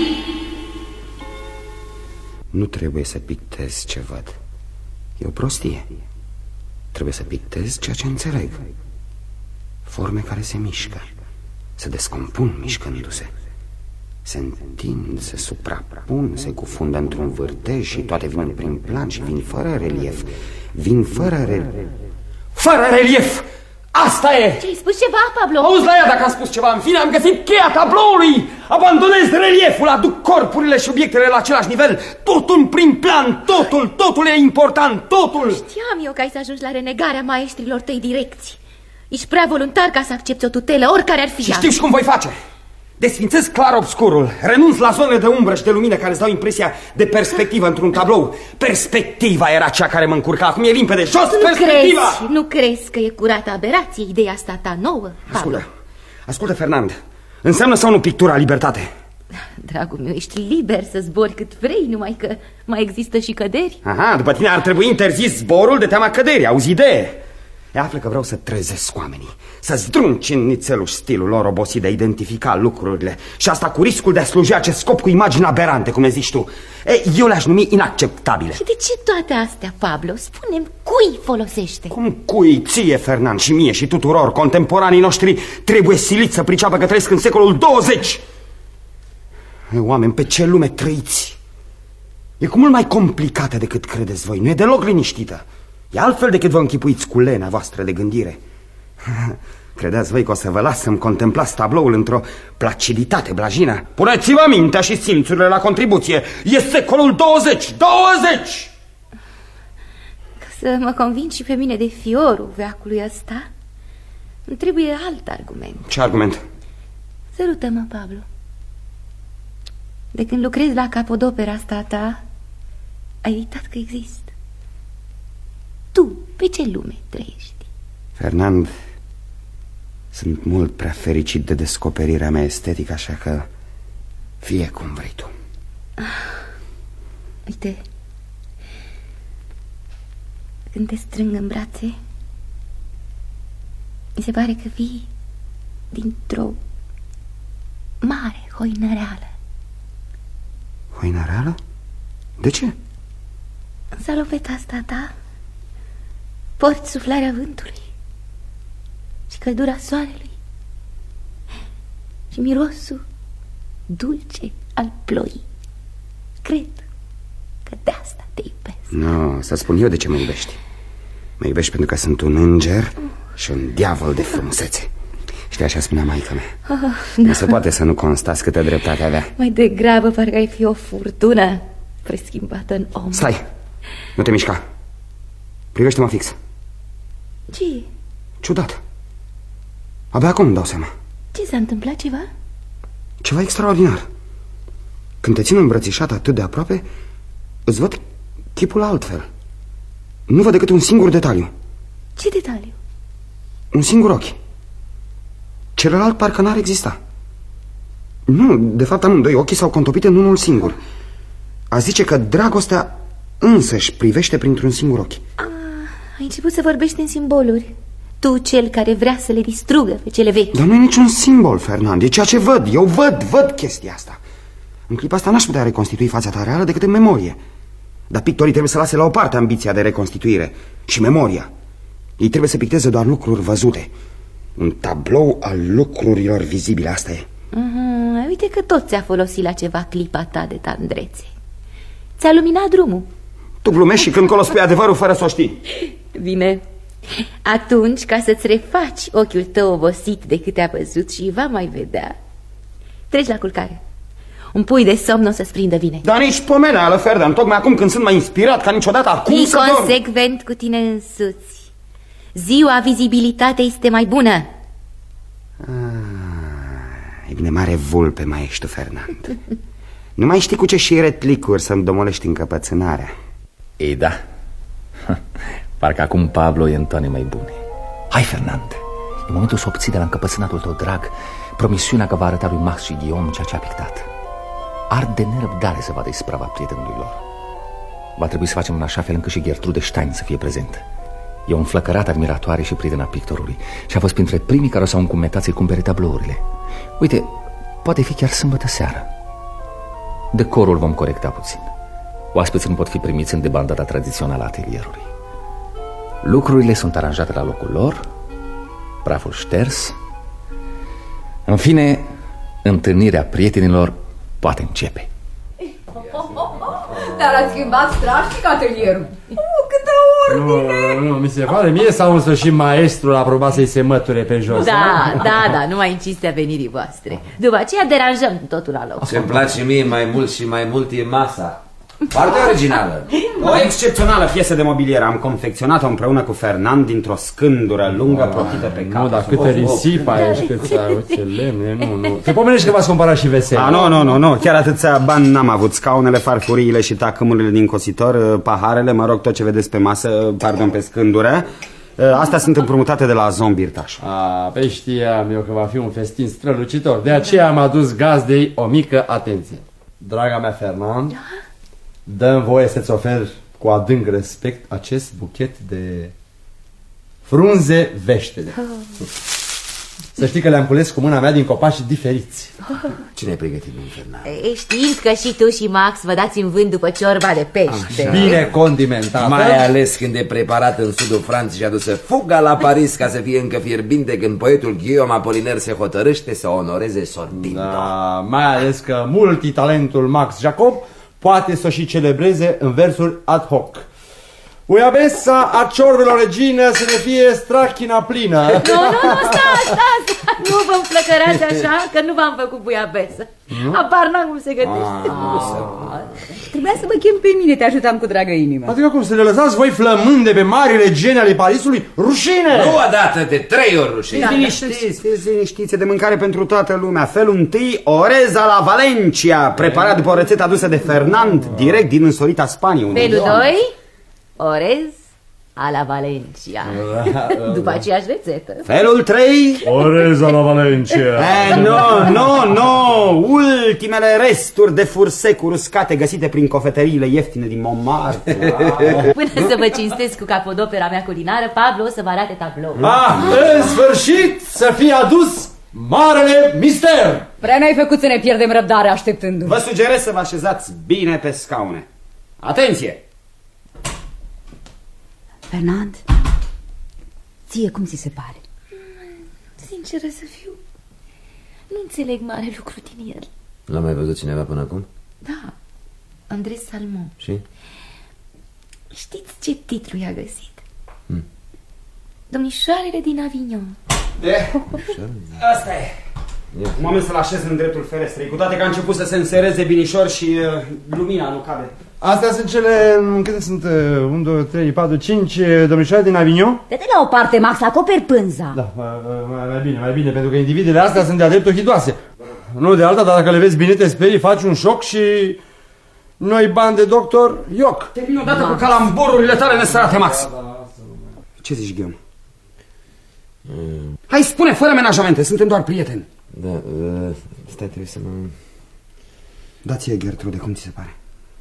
Nu trebuie să pictez ce văd. E o prostie. Trebuie să pictez ceea ce înțeleg. Forme care se mișcă, se descompun mișcându-se, se întind, se suprapun, se cufundă într-un vârtej și toate vin prin plan și vin fără relief. Vin fără relief. Fără relief! Asta e! Ce-ai spus ceva, Pablo? Auzi la ea dacă am spus ceva. În fine, am găsit cheia tabloului. Abandonez relieful, aduc corpurile și obiectele la același nivel. Totul în prim plan, totul e important, totul. Știam eu că ai să ajungi la renegarea maestrilor tăi direcții. Ești prea voluntar ca să accepti o tutelă, oricare ar fi. Și știu și cum voi face. Desfințez clar obscurul, renunț la zonele de umbră și de lumină care îți dau impresia de perspectivă într-un tablou. Perspectiva era cea care mă încurca, acum e limpede. Jos perspectiva! Nu crezi că e curată aberație ideea asta ta nouă, Pablo? Ascultă, Fernand, înseamnă sau nu pictura libertate? Dragul meu, ești liber să zbori cât vrei, numai că mai există și căderi. Aha, după tine ar trebui interzis zborul de teama căderii, auzi idee? E, află că vreau să trezesc oamenii, să zdrunci în nițelul stilul lor obosit de a identifica lucrurile. Și asta cu riscul de a sluji acest scop cu imagini aberante, cum le zici tu. Eu le-aș numi inacceptabile. Și de ce toate astea, Pablo? Spune-mi, cui folosește? Cum cui? Ție, Fernand, și mie și tuturor. Contemporanii noștri trebuie siliți să priceapă că trăiesc în secolul 20. Oameni, pe ce lume trăiți? E cu mult mai complicată decât credeți voi. Nu e deloc liniștită. E altfel decât vă închipuiți cu lena voastră de gândire. Credeți voi că o să vă las să-mi contemplați tabloul într-o placiditate blajină? Puneți-vă mintea și simțurile la contribuție. E secolul 20! 20! Ca să mă convingi și pe mine de fiorul veacului ăsta, îmi trebuie alt argument. Ce argument? Sărută-mă, Pablo. De când lucrezi la capodopera asta ta, ai uitat că există. Tu, pe ce lume trăiești? Fernand, sunt mult prea fericit de descoperirea mea estetică, așa că fie cum vrei tu. Uite, când te strâng în brațe, mi se pare că vii dintr-o mare hoinăreală. Hoinăreală? De ce? În salopeta asta ta porți suflarea vântului și căldura soarelui și mirosul dulce al ploii. Cred că de asta te iubesc. Nu, să spun eu de ce mă iubești. Mă iubești pentru că sunt un înger și un diavol de frumusețe. Știi, așa spunea maica mea. Nu se poate să nu constați câtă dreptate avea. Mai degrabă parcă ai fi o furtună preschimbată în om. Stai, nu te mișca. Privește-mă fix. Ce e? Ciudat. Abia acum îmi dau seama. Ce s-a întâmplat, ceva? Ceva extraordinar. Când te țin îmbrățișat atât de aproape, îți văd chipul altfel. Nu văd decât un singur detaliu. Ce detaliu? Un singur ochi. Celălalt parcă n-ar exista. Nu, de fapt amândoi ochii s-au contopit în unul singur. A zice că dragostea însăși privește printr-un singur ochi. Ai început să vorbești în simboluri. Tu, cel care vrea să le distrugă pe cele vechi. Dar nu e niciun simbol, Fernand, e ceea ce văd. Eu văd chestia asta. În clipa asta n-aș putea reconstitui fața ta reală decât în memorie. Dar pictorii trebuie să lase la o parte ambiția de reconstituire și memoria. Ei trebuie să picteze doar lucruri văzute. Un tablou al lucrurilor vizibile, asta e. Uite că tot ți-a folosit la ceva clipa ta de tandrețe. Ți-a luminat drumul. Tu glumești și când colo spui adevărul fără să o știi. Bine. Atunci, ca să-ți refaci ochiul tău obosit de câte a văzut și va mai vedea, treci la culcare. Un pui de somn o să-ți prindă bine. Dar nici pomeneală, Ferdinand. Tocmai acum când sunt mai inspirat ca niciodată, acum fii să dorm. consecvent cu tine însuți. Ziua vizibilitatea este mai bună. E bine, mare vulpe mai ești tu, Fernand. Nu mai știi cu ce șiretlicuri să-mi domolești încăpățânarea. Ei, da. Parcă acum Pablo e în toane mai bune. Hai, Fernand, e momentul să obții de la încăpățânatul tău drag promisiunea că va arăta lui Max și Guillaume ceea ce a pictat. Ard de nerăbdare să vadă isprava prietenului lor. Va trebui să facem în așa fel încât și Gertrude Stein să fie prezentă. E o înflăcărată admiratoare și prietena pictorului și a fost printre primii care s-au încumetat să-i cumpere tablourile. Uite, poate fi chiar sâmbătă seară. Decorul vom corecta puțin. Oaspeții nu pot fi primiți în debandada tradițională a atelierului. Lucrurile sunt aranjate la locul lor, praful șters. În fine, întâlnirea prietenilor poate începe. Dar ați schimbat strașnic atelierul. Câtă ordine! Nu, mi se pare mie sau în sfârșit maestrul a aprobat să-i se măture pe jos. Da, numai în cinstea venirii voastre. După aceea deranjăm totul la loc. Ce-mi place mie mai mult și mai mult e masa. Foarte originală. O excepțională piesă de mobilier. Am confecționat-o împreună cu Fernand dintr-o scândură lungă plătită pe cap. Nu, dar câtă risipă ai, câți lemne, nu. Te pomenești că v-ați cumpărat și vesel. Nu, chiar atâția bani n-am avut. Scaunele, farfuriile și tacâmurile din cositor, paharele, mă rog, tot ce vedeți pe masă, pe scândură. Astea sunt împrumutate de la Zombirtaș. Pe știam eu că va fi un festin strălucitor. De aceea am adus gazdei o mică atenție. Draga mea Fernand, dă-mi voie să-ți ofer cu adânc respect acest buchet de frunze veștede. Să știi că le-am cules cu mâna mea din copaci diferiți. Cine ai pregătit, domnul Fernand? Știind că și tu și Max vă dați în vânt după ciorba de pește. Bine condimentată. Mai ales când e preparat în sudul Franței și adusă fuga la Paris ca să fie încă fierbinte când poetul Guillaume Apollinaire se hotărâște să onoreze sorbind. Da, mai ales că multitalentul Max Jacob poate să o și celebreze în versuri ad hoc. Buiabesa a ciorbelor regină să ne fie strachina plină. Nu, stați. Nu vă înflăcărați așa, că nu v-am făcut buiabesă. Apar n-am cum se gătește. Trebuia să vă chem pe mine, te ajutam cu dragă inimă. Adică cum să le lăsați voi flămânde pe marile gene ale Parisului? Rușine! Nu odată, de 3 ori rușine. Fiți liniștiți, de mâncare pentru toată lumea. Felul întâi, oreza la Valencia, preparat după o rețetă adusă de Fernand, direct din însorita Spaniei. Felul 2, orez a la Valencia. După aceeași rețetă. Felul 3, orez a la Valencia. Nu, ultimele resturi de fursecuri uscate găsite prin cofetăriile ieftine din Montmartre. Până să vă cinstesc cu capodopera mea culinară, Pablo o să vă arate tablou. În sfârșit să fie adus marele mister. Prea n-ai făcut să ne pierdem răbdare așteptându-l. Vă sugerez să vă așezați bine pe scaune. Atenție! Fernand, ție cum ți se pare? Sinceră să fiu, nu înțeleg mare lucru din el. L-a mai văzut cineva până acum? Da, André Salmon. Și? Știți ce titlu i-a găsit? Domnișoarele din Avignon. Asta e. Un moment să-l așez în dreptul ferestrei, cu toate că a început să se însereze binișor și lumina nu cade. Astea sunt cele, câte sunt, 1, 2, 3, 4, 5 domnișoare din Avignon? Dă-te la o parte, Max, acoperi pânza. Da, mai bine, pentru că individele astea sunt de-a dreptul hidoase. Nu de alta, dar dacă le vezi bine te sperii, faci un șoc și... Noi bani de doctor, ioc. Termin odată cu calambururile tale nesărate, Max. Ce zici, Ghiom? Hai, spune, fără menajamente, suntem doar prieteni. Da, stai, trebuie să mă... Da-ți-e, Gertrude, cum ți se pare?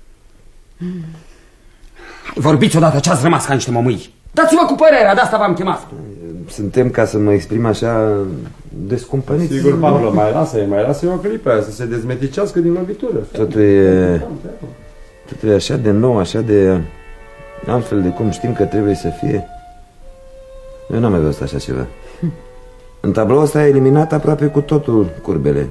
Vorbiți odată ce-ați rămas ca niște mămâi. Dați-vă cu părerea, de asta v-am chemat. Suntem, ca să mă exprim așa, descumpăniți. Sigur, Pablo, mai lasă o clipă să se dezmeticească din lovitură. Totul e așa de nou, așa de altfel de cum știm că trebuie să fie. Eu n-am mai văzut așa ceva. În tabloul ăsta a eliminat aproape cu totul curbele.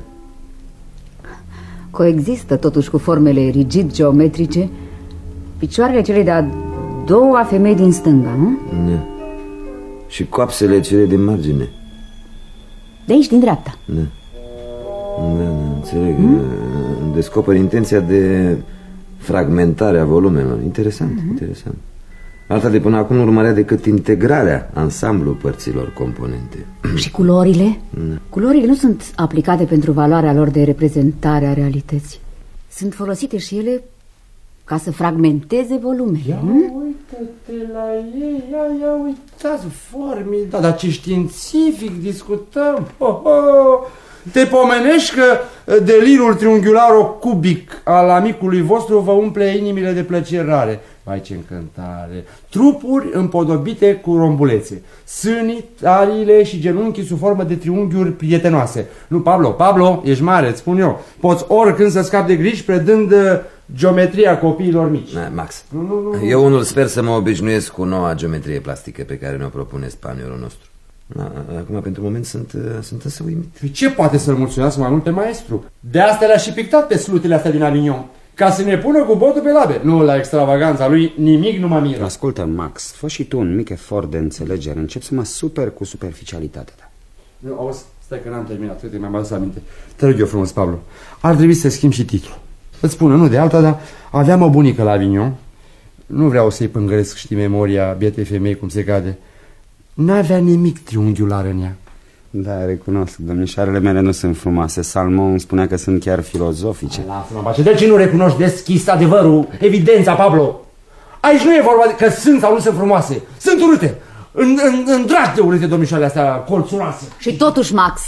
Coexistă totuși cu formele rigid geometrice picioarele cele de-a doua femei din stânga, nu? Da. Și coapsele cele din margine. De aici, din dreapta. Da, înțeleg. Descoper intenția de fragmentare a volumelor. Interesant, interesant. Alta de până acum nu urmărea decât integrarea ansamblul părților componente. Și culorile? Da. Culorile nu sunt aplicate pentru valoarea lor de reprezentare a realității. Sunt folosite și ele ca să fragmenteze volumele. Ia uite-te la ei, ia uitați, formidabil. Dar ce științific discutăm. Te pomenești că delirul triunghiularo-cubic al amicului vostru vă umple inimile de plăceri rare. Vai, ce încântare! Trupuri împodobite cu rombulețe, sânii, taliile și genunchii sub formă de triunghiuri prietenoase. Nu, Pablo, ești mare, îți spun eu. Poți oricând să scapi de griji predând geometria copiilor mici. Max, eu unul sper să mă obișnuiesc cu noua geometrie plastică pe care ne-o propune spaniolul nostru. Acum, pentru moment, sunt însă uimit. Ce poate să-l mulțumească mai mult pe maestru? De asta le-a și pictat pe slutele astea din Avignon, ca să ne pună cu botul pe labe. Nu, la extravaganța lui nimic nu mă miră. Ascultă, Max, fă și tu un mic efort de înțelegere. Încep să mă super cu superficialitatea ta. Auzi, stai că n-am terminat, uite, mi-am adus aminte. Te rog eu frumos, Pablo, ar trebui să schimb și titlul. Îți spun, nu de alta, dar aveam o bunică la Avignon. Nu vreau să-i pângăresc, știi, memoria bietei femei cum se cade. N-avea nimic triunghiular în ea. Da, recunosc, domnișoarele mele nu sunt frumoase. Salmon spunea că sunt chiar filozofice. Lasă-mă, Bace, de ce nu recunoști deschis adevărul, evidența, Pablo? Aici nu e vorba de că sunt sau nu sunt frumoase. Sunt urâte, în drag de urâte, domnișoarele astea colțuroase. Și totuși, Max,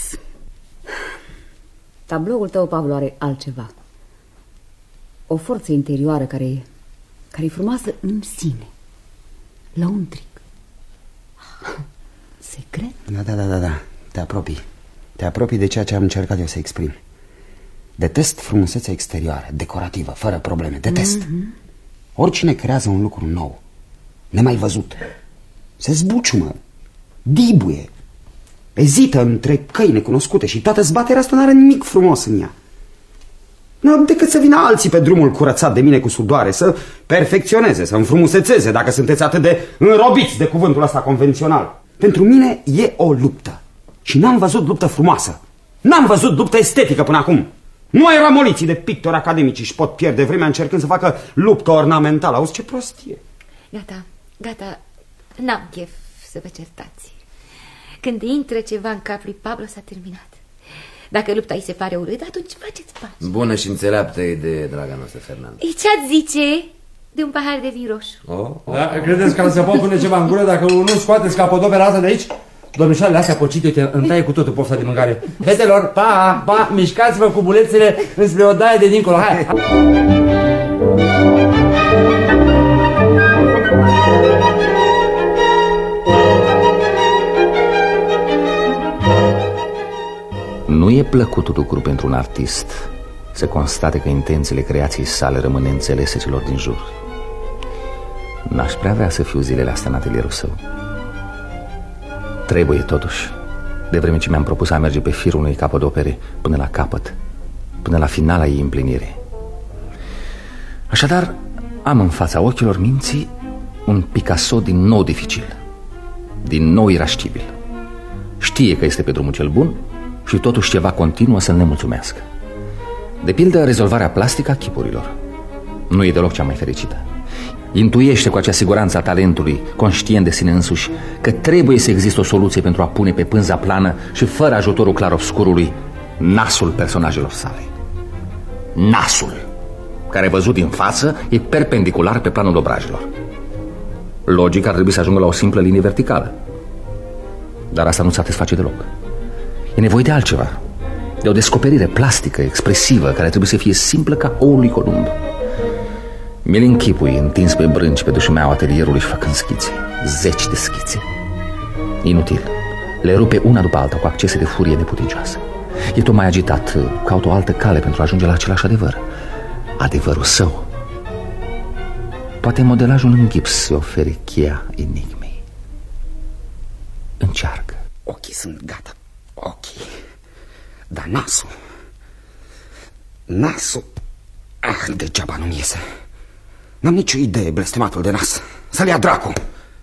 tabloul tău, Pablo, are altceva. O forță interioară care e frumoasă în sine, lăuntric. Secret? Da. Te apropii de ceea ce am încercat eu să exprim. Detest frumusețea exterioară, decorativă, fără probleme. Detest. Oricine creează un lucru nou, nemai văzut, se zbuciumă, dibuie, ezită între căi necunoscute și toată zbaterea asta n-are nimic frumos în ea. Nu decât să vină alții pe drumul curățat de mine cu sudoare, să perfecționeze, să înfrumusețeze, dacă sunteți atât de înrobiți de cuvântul ăsta convențional. Pentru mine e o luptă. Și n-am văzut luptă frumoasă. N-am văzut luptă estetică până acum. Nu ai ramoliții de pictori academici își pot pierde vremea încercând să facă luptă ornamentală. Auzi, ce prostie. Gata, n-am chef să vă certați. Când intră ceva în cap lui Pablo, s-a terminat. Dacă lupta îi se pare urâtă, atunci faceți pace. Bună și înțeleaptă idee, draga noastră, Fernanda. Ce-ați zice de un pahar de vin roșu? Da, credeți că se pot pune ceva în gură dacă nu scoateți capodopera asta de aici? Domnișoarele astea pocite, uite, îmi taie cu totul pofta de mâncare. Fetelor, pa, mișcați-vă cu bulețele înspre o daie de dincolo, hai! Nu e plăcut lucru pentru un artist să constate că intențiile creației sale rămân neînțelese celor din jur. N-aș prea vrea să fiu zilele astea în atelierul său. Trebuie totuși, de vreme ce mi-am propus a merge pe firul unei capodopere până la capăt, până la finala ei împlinire. Așadar, am în fața ochilor minții un Picasso din nou dificil, din nou irascibil. Știe că este pe drumul cel bun și totuși ceva continuă să-l nemulțumească. De pildă, rezolvarea plastică a chipurilor. nu e deloc cea mai fericită. Intuiește cu acea siguranță a talentului, conștient de sine însuși, că trebuie să existe o soluție pentru a pune pe pânza plană și fără ajutorul clarobscurului nasul personajelor sale. Nasul, care văzut din față e perpendicular pe planul obrajelor. Logic ar trebui să ajungă la o simplă linie verticală. Dar asta nu satisface deloc. E nevoie de altceva, de o descoperire plastică, expresivă, care trebuie să fie simplă ca oul lui Columb. Mi-l închipui întins pe brânci pe dușumeaua atelierului și făcând schițe, 10 de schițe. Inutil, le rupe una după alta cu accese de furie neputincioasă. E tot mai agitat, caută o altă cale pentru a ajunge la același adevăr. Adevărul său. Poate modelajul în gips se ofere cheia enigmei. Încearcă. Ochii sunt gata, ochii. Dar nasul... Nasul... degeaba nu-mi iese. N-am nicio idee, blestematul de nas. Să-l ia dracu.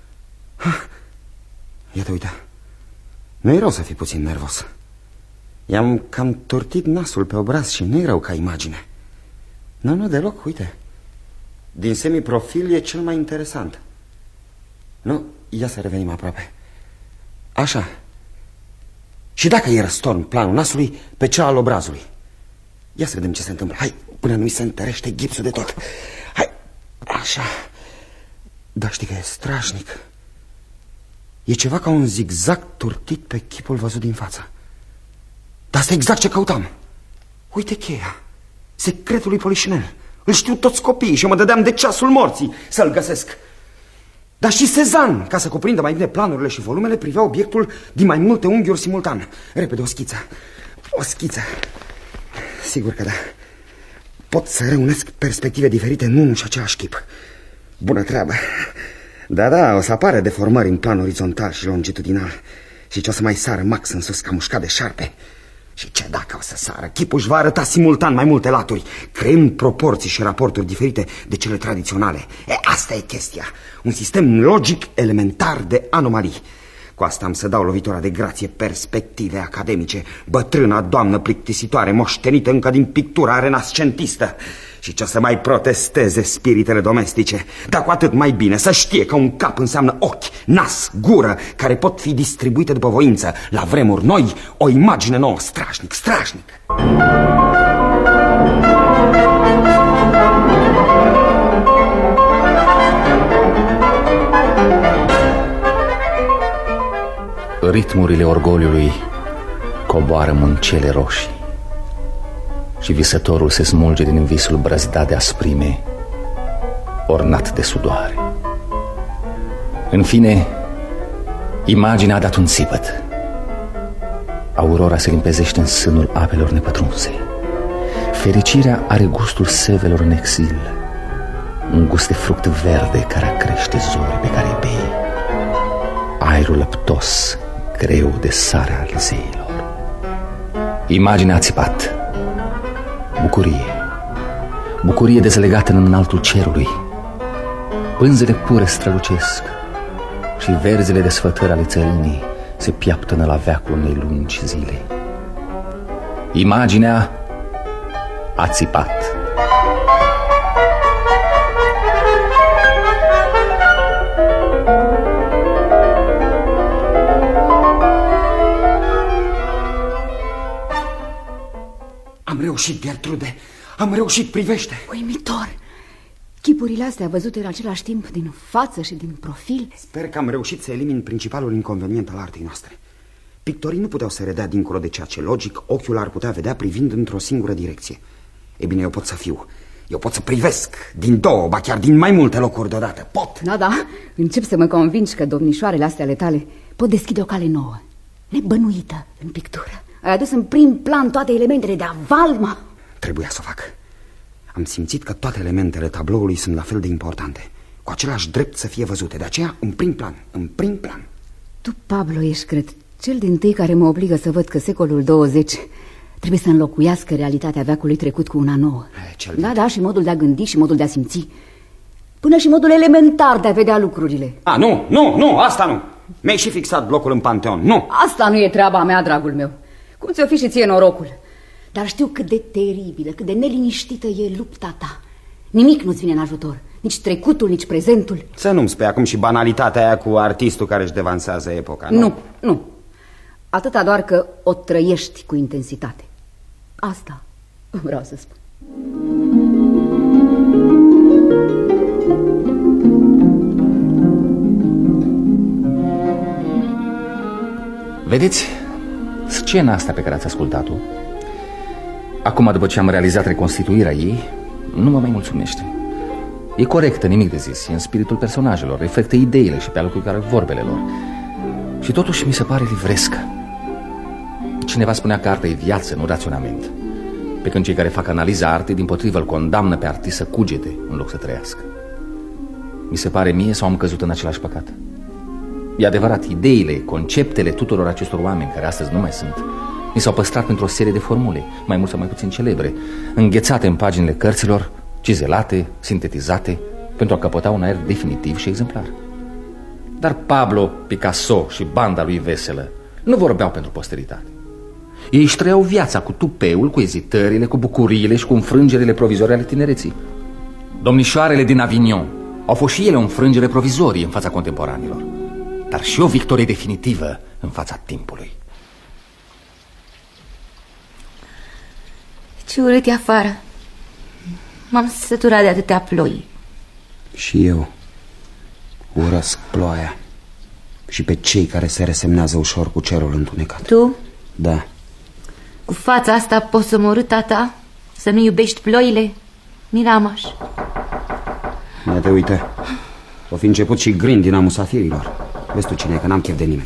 Iată, uite. Nu-i rău să fii puțin nervos. I-am cam tortit nasul pe obraz și nu-i rău ca imagine. Nu, deloc, uite. Din semiprofil e cel mai interesant. Nu, ia să revenim aproape. Așa. Și dacă e răstorn planul nasului pe cel al obrazului? Ia să vedem ce se întâmplă. Hai, până nu-i se întărește gipsul de tot. Hai, așa. Dar știi că e strașnic. E ceva ca un zigzag turtit pe chipul văzut din față. Dar asta e exact ce căutam. Uite cheia. Secretul lui Polișinel. Îl știu toți copiii și mă dădeam de ceasul morții să-l găsesc. Dar și Cezanne, ca să cuprindă mai bine planurile și volumele, privea obiectul din mai multe unghiuri simultan. Repede, o schiță. O schiță. Sigur că da. Pot să reunesc perspective diferite în unul și același chip. Bună treabă. Da, o să apară deformări în plan orizontal și longitudinal. Și ce o să mai sară max în sus ca mușcat de șarpe. Și ce dacă o să sară? Chipul își va arăta simultan mai multe laturi, creând proporții și raporturi diferite de cele tradiționale. Asta e chestia. Un sistem logic elementar de anomalii. Cu asta am să dau lovitura de grație perspective academice. Bătrâna doamnă plictisitoare, moștenită încă din pictura renascentistă. Și ce o să mai protesteze spiritele domestice. Dar cu atât mai bine să știe că un cap înseamnă ochi, nas, gură, care pot fi distribuite după voință. La vremuri noi, o imagine nouă, strașnic, strașnic. Ritmurile orgoliului coboară mâncele roșii și visătorul se smulge din visul brăzdat de asprime, ornat de sudoare. În fine, imaginea a dat un țipăt. Aurora se limpezește în sânul apelor nepătrunse. Fericirea are gustul sevelor în exil, un gust de fruct verde care crește zori pe care îi bei. Aerul lăptos, greu de sarea al zeilor. Imaginea a țipat. Bucurie. Bucurie dezlegată în înaltul cerului. Pânzele pure strălucesc și verzele desfătări ale țărinii se piaptănă la veacul unei lungi zile. Imaginea a țipat. Am reușit, Gertrude, am reușit, privește. Uimitor. Chipurile astea văzute în același timp din față și din profil. Sper că am reușit să elimin principalul inconvenient al artei noastre. Pictorii nu puteau să redea dincolo de ceea ce logic ochiul ar putea vedea privind într-o singură direcție. E bine, eu pot să fiu. Eu pot să privesc din două, ba chiar din mai multe locuri deodată. Pot. Da, încep să mă convingi că domnișoarele astea ale tale pot deschide o cale nouă, nebănuită în pictură. Ai adus în prim plan toate elementele de avalma. Trebuia să o fac. Am simțit că toate elementele tabloului sunt la fel de importante, cu același drept să fie văzute. De aceea, în prim plan, în prim plan. Tu, Pablo, ești, cred, cel dintâi care mă obligă să văd că secolul 20 trebuie să înlocuiască realitatea veacului trecut cu una nouă. Da, și modul de a gândi și modul de a simți. Până și modul elementar de a vedea lucrurile. Nu, asta nu. Mi-ai și fixat blocul în Panteon, nu. Asta nu e treaba mea, dragul meu. Cum ți-o fi și ție norocul. Dar știu cât de teribilă, cât de neliniștită e lupta ta. Nimic nu-ți vine în ajutor. Nici trecutul, nici prezentul. Să nu-mi spui acum și banalitatea aia cu artistul care își devansează epoca. Nu. Atâta doar că o trăiești cu intensitate. Asta vreau să spun. Vedeți, scena asta pe care ați ascultat-o, acum după ce am realizat reconstituirea ei, nu mă mai mulțumește. E corectă, nimic de zis, e în spiritul personajelor, reflectă ideile și pe alocuri care vorbele lor. Și totuși mi se pare livrescă. Cineva spunea că arta e viață, nu raționament. Pe când cei care fac analiza artei, dimpotrivă, îl condamnă pe artist să cugete în loc să trăiască. Mi se pare mie sau am căzut în același păcat? E adevărat, ideile, conceptele tuturor acestor oameni care astăzi nu mai sunt, mi s-au păstrat pentru o serie de formule, mai mult sau mai puțin celebre, înghețate în paginile cărților, cizelate, sintetizate, pentru a căpăta un aer definitiv și exemplar. Dar Pablo, Picasso și banda lui veselă nu vorbeau pentru posteritate. Ei își trăiau viața cu tupeul, cu ezitările, cu bucuriile și cu înfrângerile provizorii ale tinereții. Domnișoarele din Avignon au fost și ele o înfrângere provizorie în fața contemporanilor, dar și o victorie definitivă în fața timpului. Ce urât e afară. M-am săturat de atâtea ploi. Și eu urăsc ploaia și pe cei care se resemnează ușor cu cerul întunecat. Tu? Da. Cu fața asta poți să mă urât, tata? Să nu iubești ploile? Miramaș. Ia te uite. O fi început și grindina musafirilor. Vezi tu cine e, că n-am chef de nimeni.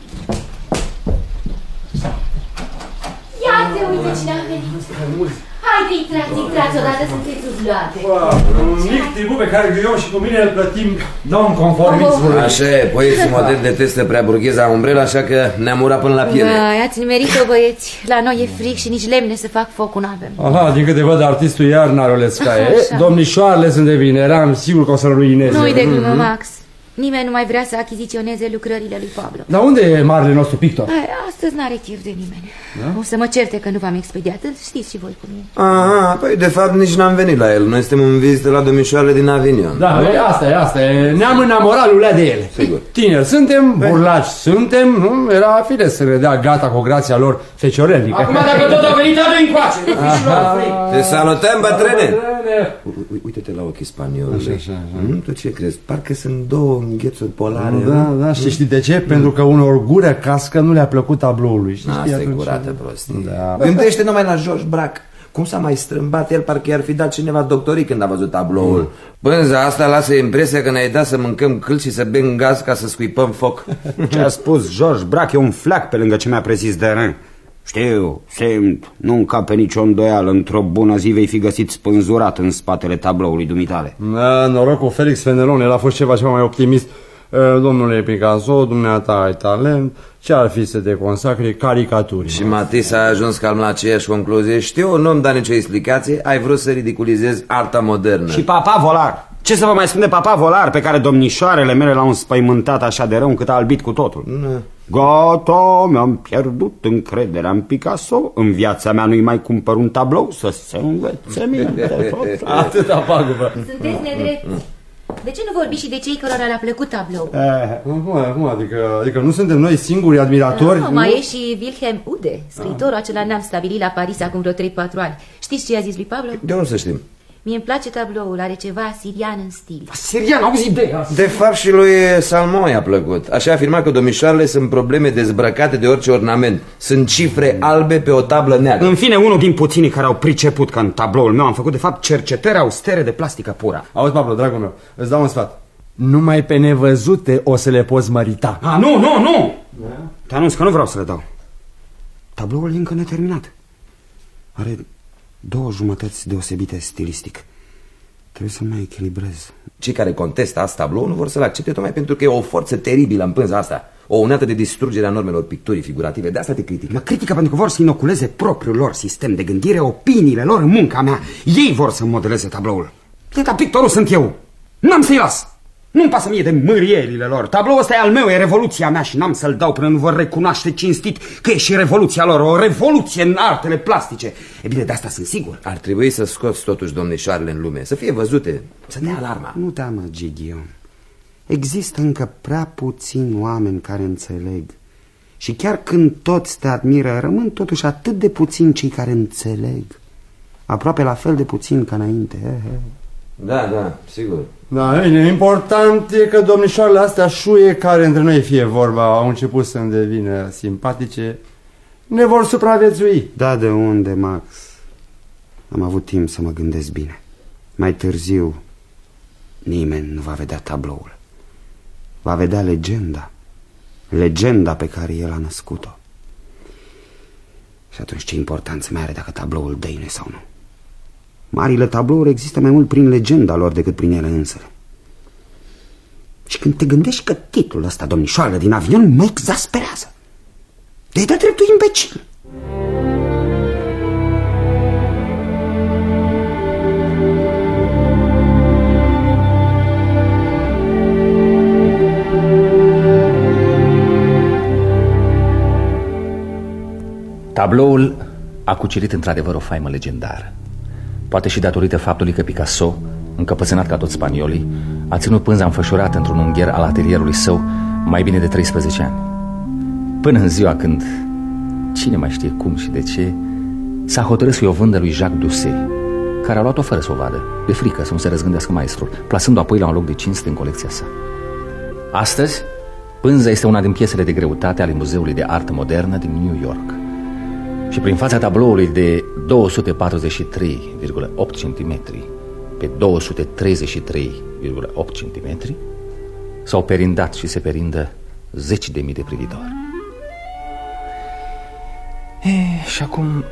Ia te uite cine a venit. Haide, intrați odată, sunteți uzluate. Un mic tribut pe care eu și cu mine îl plătim non-conformismul. Așa e, poeții moderni detestă prea burgheza umbrela, așa că ne-am urat până la piele. Ați nimerit-o, băieți. La noi e frig și nici lemne să fac focul n-avem. Aha, din câte văd, artistul iar n-are o lescaie. Domnișoarele sunt de vină, eram sigur că o să-l ruineze. Nu-i de glumă, Max. Nimeni nu mai vrea să achiziționeze lucrările lui Pablo. Dar unde e marele nostru pictor? Astăzi n-are chef de nimeni. Da? O să mă certe că nu v-am expediat. Știți și voi cum e. Aha, păi de fapt nici n-am venit la el. Noi suntem în vizită la domnișoarele din Avignon. Da, asta e. Ne-am înamorat lulea de ele. Sigur. Tineri suntem, burlaci suntem, nu? Era firesc să le dea gata cu grația lor feciorelnică. Acum dacă tot au venit, adu-i încoace. Te salutăm, bătrâne. Uite-te la ochii spanioli. Tu ce crezi? Parcă sunt două înghețuri polare. Da, știi de ce? Pentru că unor gură cască nu le-a plăcut tabloului. Asta e curată prostie. Gândește numai la Georges Braque. Cum s-a mai strâmbat el, parcă i-ar fi dat cineva doctorii când a văzut tabloul. Pânza asta lasă impresia că ne-ai dat să mâncăm câlți și să bem gaz ca să scuipăm foc. Ce a spus Georges Braque e un flac pe lângă ce mi-a prezis Derain. Știu, simt, nu încape nicio îndoială. Într-o bună zi vei fi găsit spânzurat în spatele tabloului dumitale. Noroc cu Felix Fenelon, el a fost ceva mai optimist. Domnule Picasso, dumneata ai talent, ce ar fi să te consacri caricaturii? Și Matisse a ajuns cam la aceeași concluzie. Știu, nu-mi da nicio explicație. Ai vrut să ridiculizezi arta modernă. Și Papa Volar. Ce să vă mai spun de Papa Volar, pe care domnișoarele mele l-au înspăimântat așa de rău încât a albit cu totul? Gata, mi-am pierdut încrederea în Picasso. În viața mea nu-i mai cumpăr un tablou să se învețe minte. Atâta pagubă. Sunteți nedrepti. De ce nu vorbiți și de cei cărora le-a plăcut tablou? Adică nu suntem noi singuri admiratori? Mai e și Wilhelm Ude, scriitorul acela neam stabilit la Paris acum vreo 3-4 ani. Știți ce i-a zis lui Pablo? De unde să știm? Mie îmi place tabloul, are ceva sirian în stil. Sirian, auzi ideea? De fapt și lui Salmon i-a plăcut. Așa afirma că domnișoarele sunt probleme dezbrăcate de orice ornament. Sunt cifre albe pe o tablă neagră. În fine, unul din puținii care au priceput că în tabloul meu am făcut de fapt cercetări austere de plastică pură. Auzi, Pablo, dragul meu, îți dau un sfat. Numai pe nevăzute o să le poți mărita. Nu! Te anunț că nu vreau să le dau. Tabloul e încă neterminat. Are două jumătăți deosebite stilistic. Trebuie să mai echilibrez. Cei care contestă asta tablou nu vor să-l accepte tocmai pentru că e o forță teribilă în pânza asta. O unealtă de distrugere a normelor picturii figurative. De asta te critică. Mă critică pentru că vor să inoculeze propriul lor sistem de gândire, opiniile lor în munca mea. Ei vor să modeleze tabloul. Dar pictorul sunt eu. N-am să-i las. Nu-mi pasă mie de mârielile lor. Tabloul ăsta e al meu, e revoluția mea și n-am să-l dau până nu vor recunoaște cinstit că e și revoluția lor, o revoluție în artele plastice. E bine, de asta sunt sigur. Ar trebui să scoți totuși domnișoarele în lume, să fie văzute, să dea alarma. Nu te amăgi, Ghion. Există încă prea puțini oameni care înțeleg. Și chiar când toți te admiră, rămân totuși atât de puțini cei care înțeleg. Aproape la fel de puțin ca înainte. Da, sigur. Da, bine, important e că domnișoarele astea șuie care între noi, fie vorba, au început să-mi devină simpatice, ne vor supraviețui. Da, de unde, Max? Am avut timp să mă gândesc bine. Mai târziu, nimeni nu va vedea tabloul. Va vedea legenda. Legenda pe care el a născut-o. Și atunci ce importanță mai are dacă tabloul dăine sau nu? Marile tablouri există mai mult prin legenda lor decât prin ele însele. Și când te gândești că titlul ăsta, domnișoarele din Avignon, mă exasperează. De dreptul imbecil. Tabloul a cucerit într-adevăr o faimă legendară. Poate și datorită faptului că Picasso, încăpățânat ca toți spaniolii, a ținut pânza înfășurată într-un ungher al atelierului său mai bine de 13 ani. Până în ziua când, cine mai știe cum și de ce, s-a hotărât să-i o vândă lui Jacques Doucet, care a luat-o fără să o vadă, de frică să nu se răzgândească maestrul, plasând-o apoi la un loc de cinste în colecția sa. Astăzi, pânza este una din piesele de greutate ale Muzeului de Artă Modernă din New York. Și prin fața tabloului de 243,8 cm pe 233,8 cm s-au perindat și se perindă 10.000 de privitori. Și acum,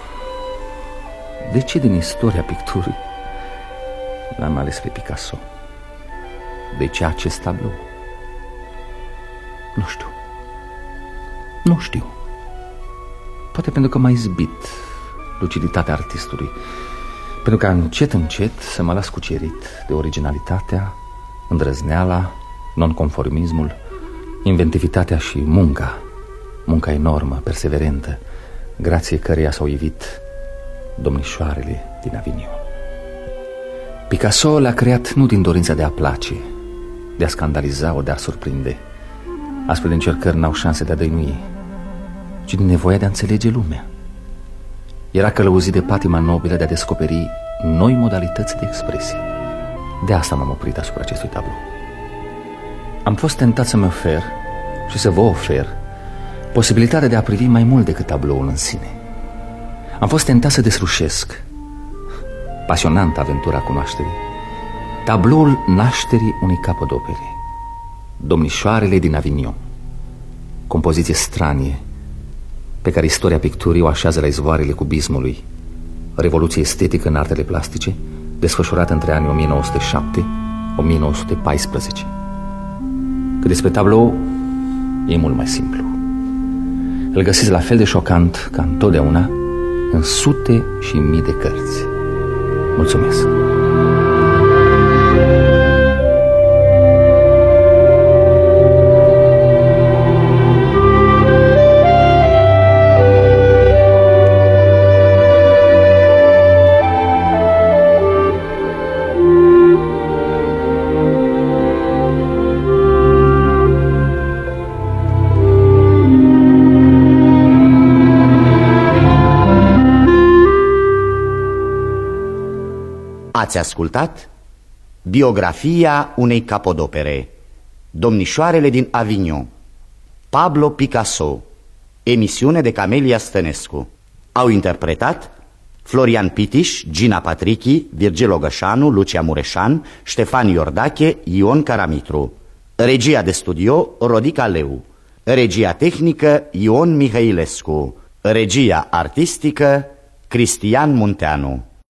de ce din istoria picturii l-am ales pe Picasso? De ce acest tablou? Nu știu. Poate pentru că m-a izbit luciditatea artistului, pentru că încet să mă las cucerit de originalitatea, îndrăzneala, nonconformismul, inventivitatea și munca enormă, perseverentă, grație căreia s-au ivit domnișoarele din Avignon. Picasso le-a creat nu din dorința de a place, de a scandaliza, ori de a surprinde. Astfel de încercări n-au șanse de a dăinui, ci din nevoia de a înțelege lumea. Era călăuzit de patima nobilă de a descoperi noi modalități de expresie. De asta m-am oprit asupra acestui tablou. Am fost tentat să-mi ofer și să vă ofer posibilitatea de a privi mai mult decât tabloul în sine. Am fost tentat să deslușesc pasionanta aventura cunoașterii, tabloul nașterii unei capodopere, Domnișoarele din Avignon, compoziție stranie pe care istoria picturii o așează la izvoarele cubismului, revoluție estetică în artele plastice, desfășurată între anii 1907-1914. Că despre tablou e mult mai simplu. Îl găsiți la fel de șocant ca întotdeauna în sute și mii de cărți. Mulțumesc! Ați ascultat biografia unei capodopere, Domnișoarele din Avignon, Pablo Picasso, emisiune de Camelia Stănescu. Au interpretat Florian Pitiș, Gina Patrichi, Virgil Ogășanu, Lucia Mureșan, Ștefan Iordache, Ion Caramitru. Regia de studio Rodica Leu. Regia tehnică Ion Mihailescu. Regia artistică Cristian Munteanu.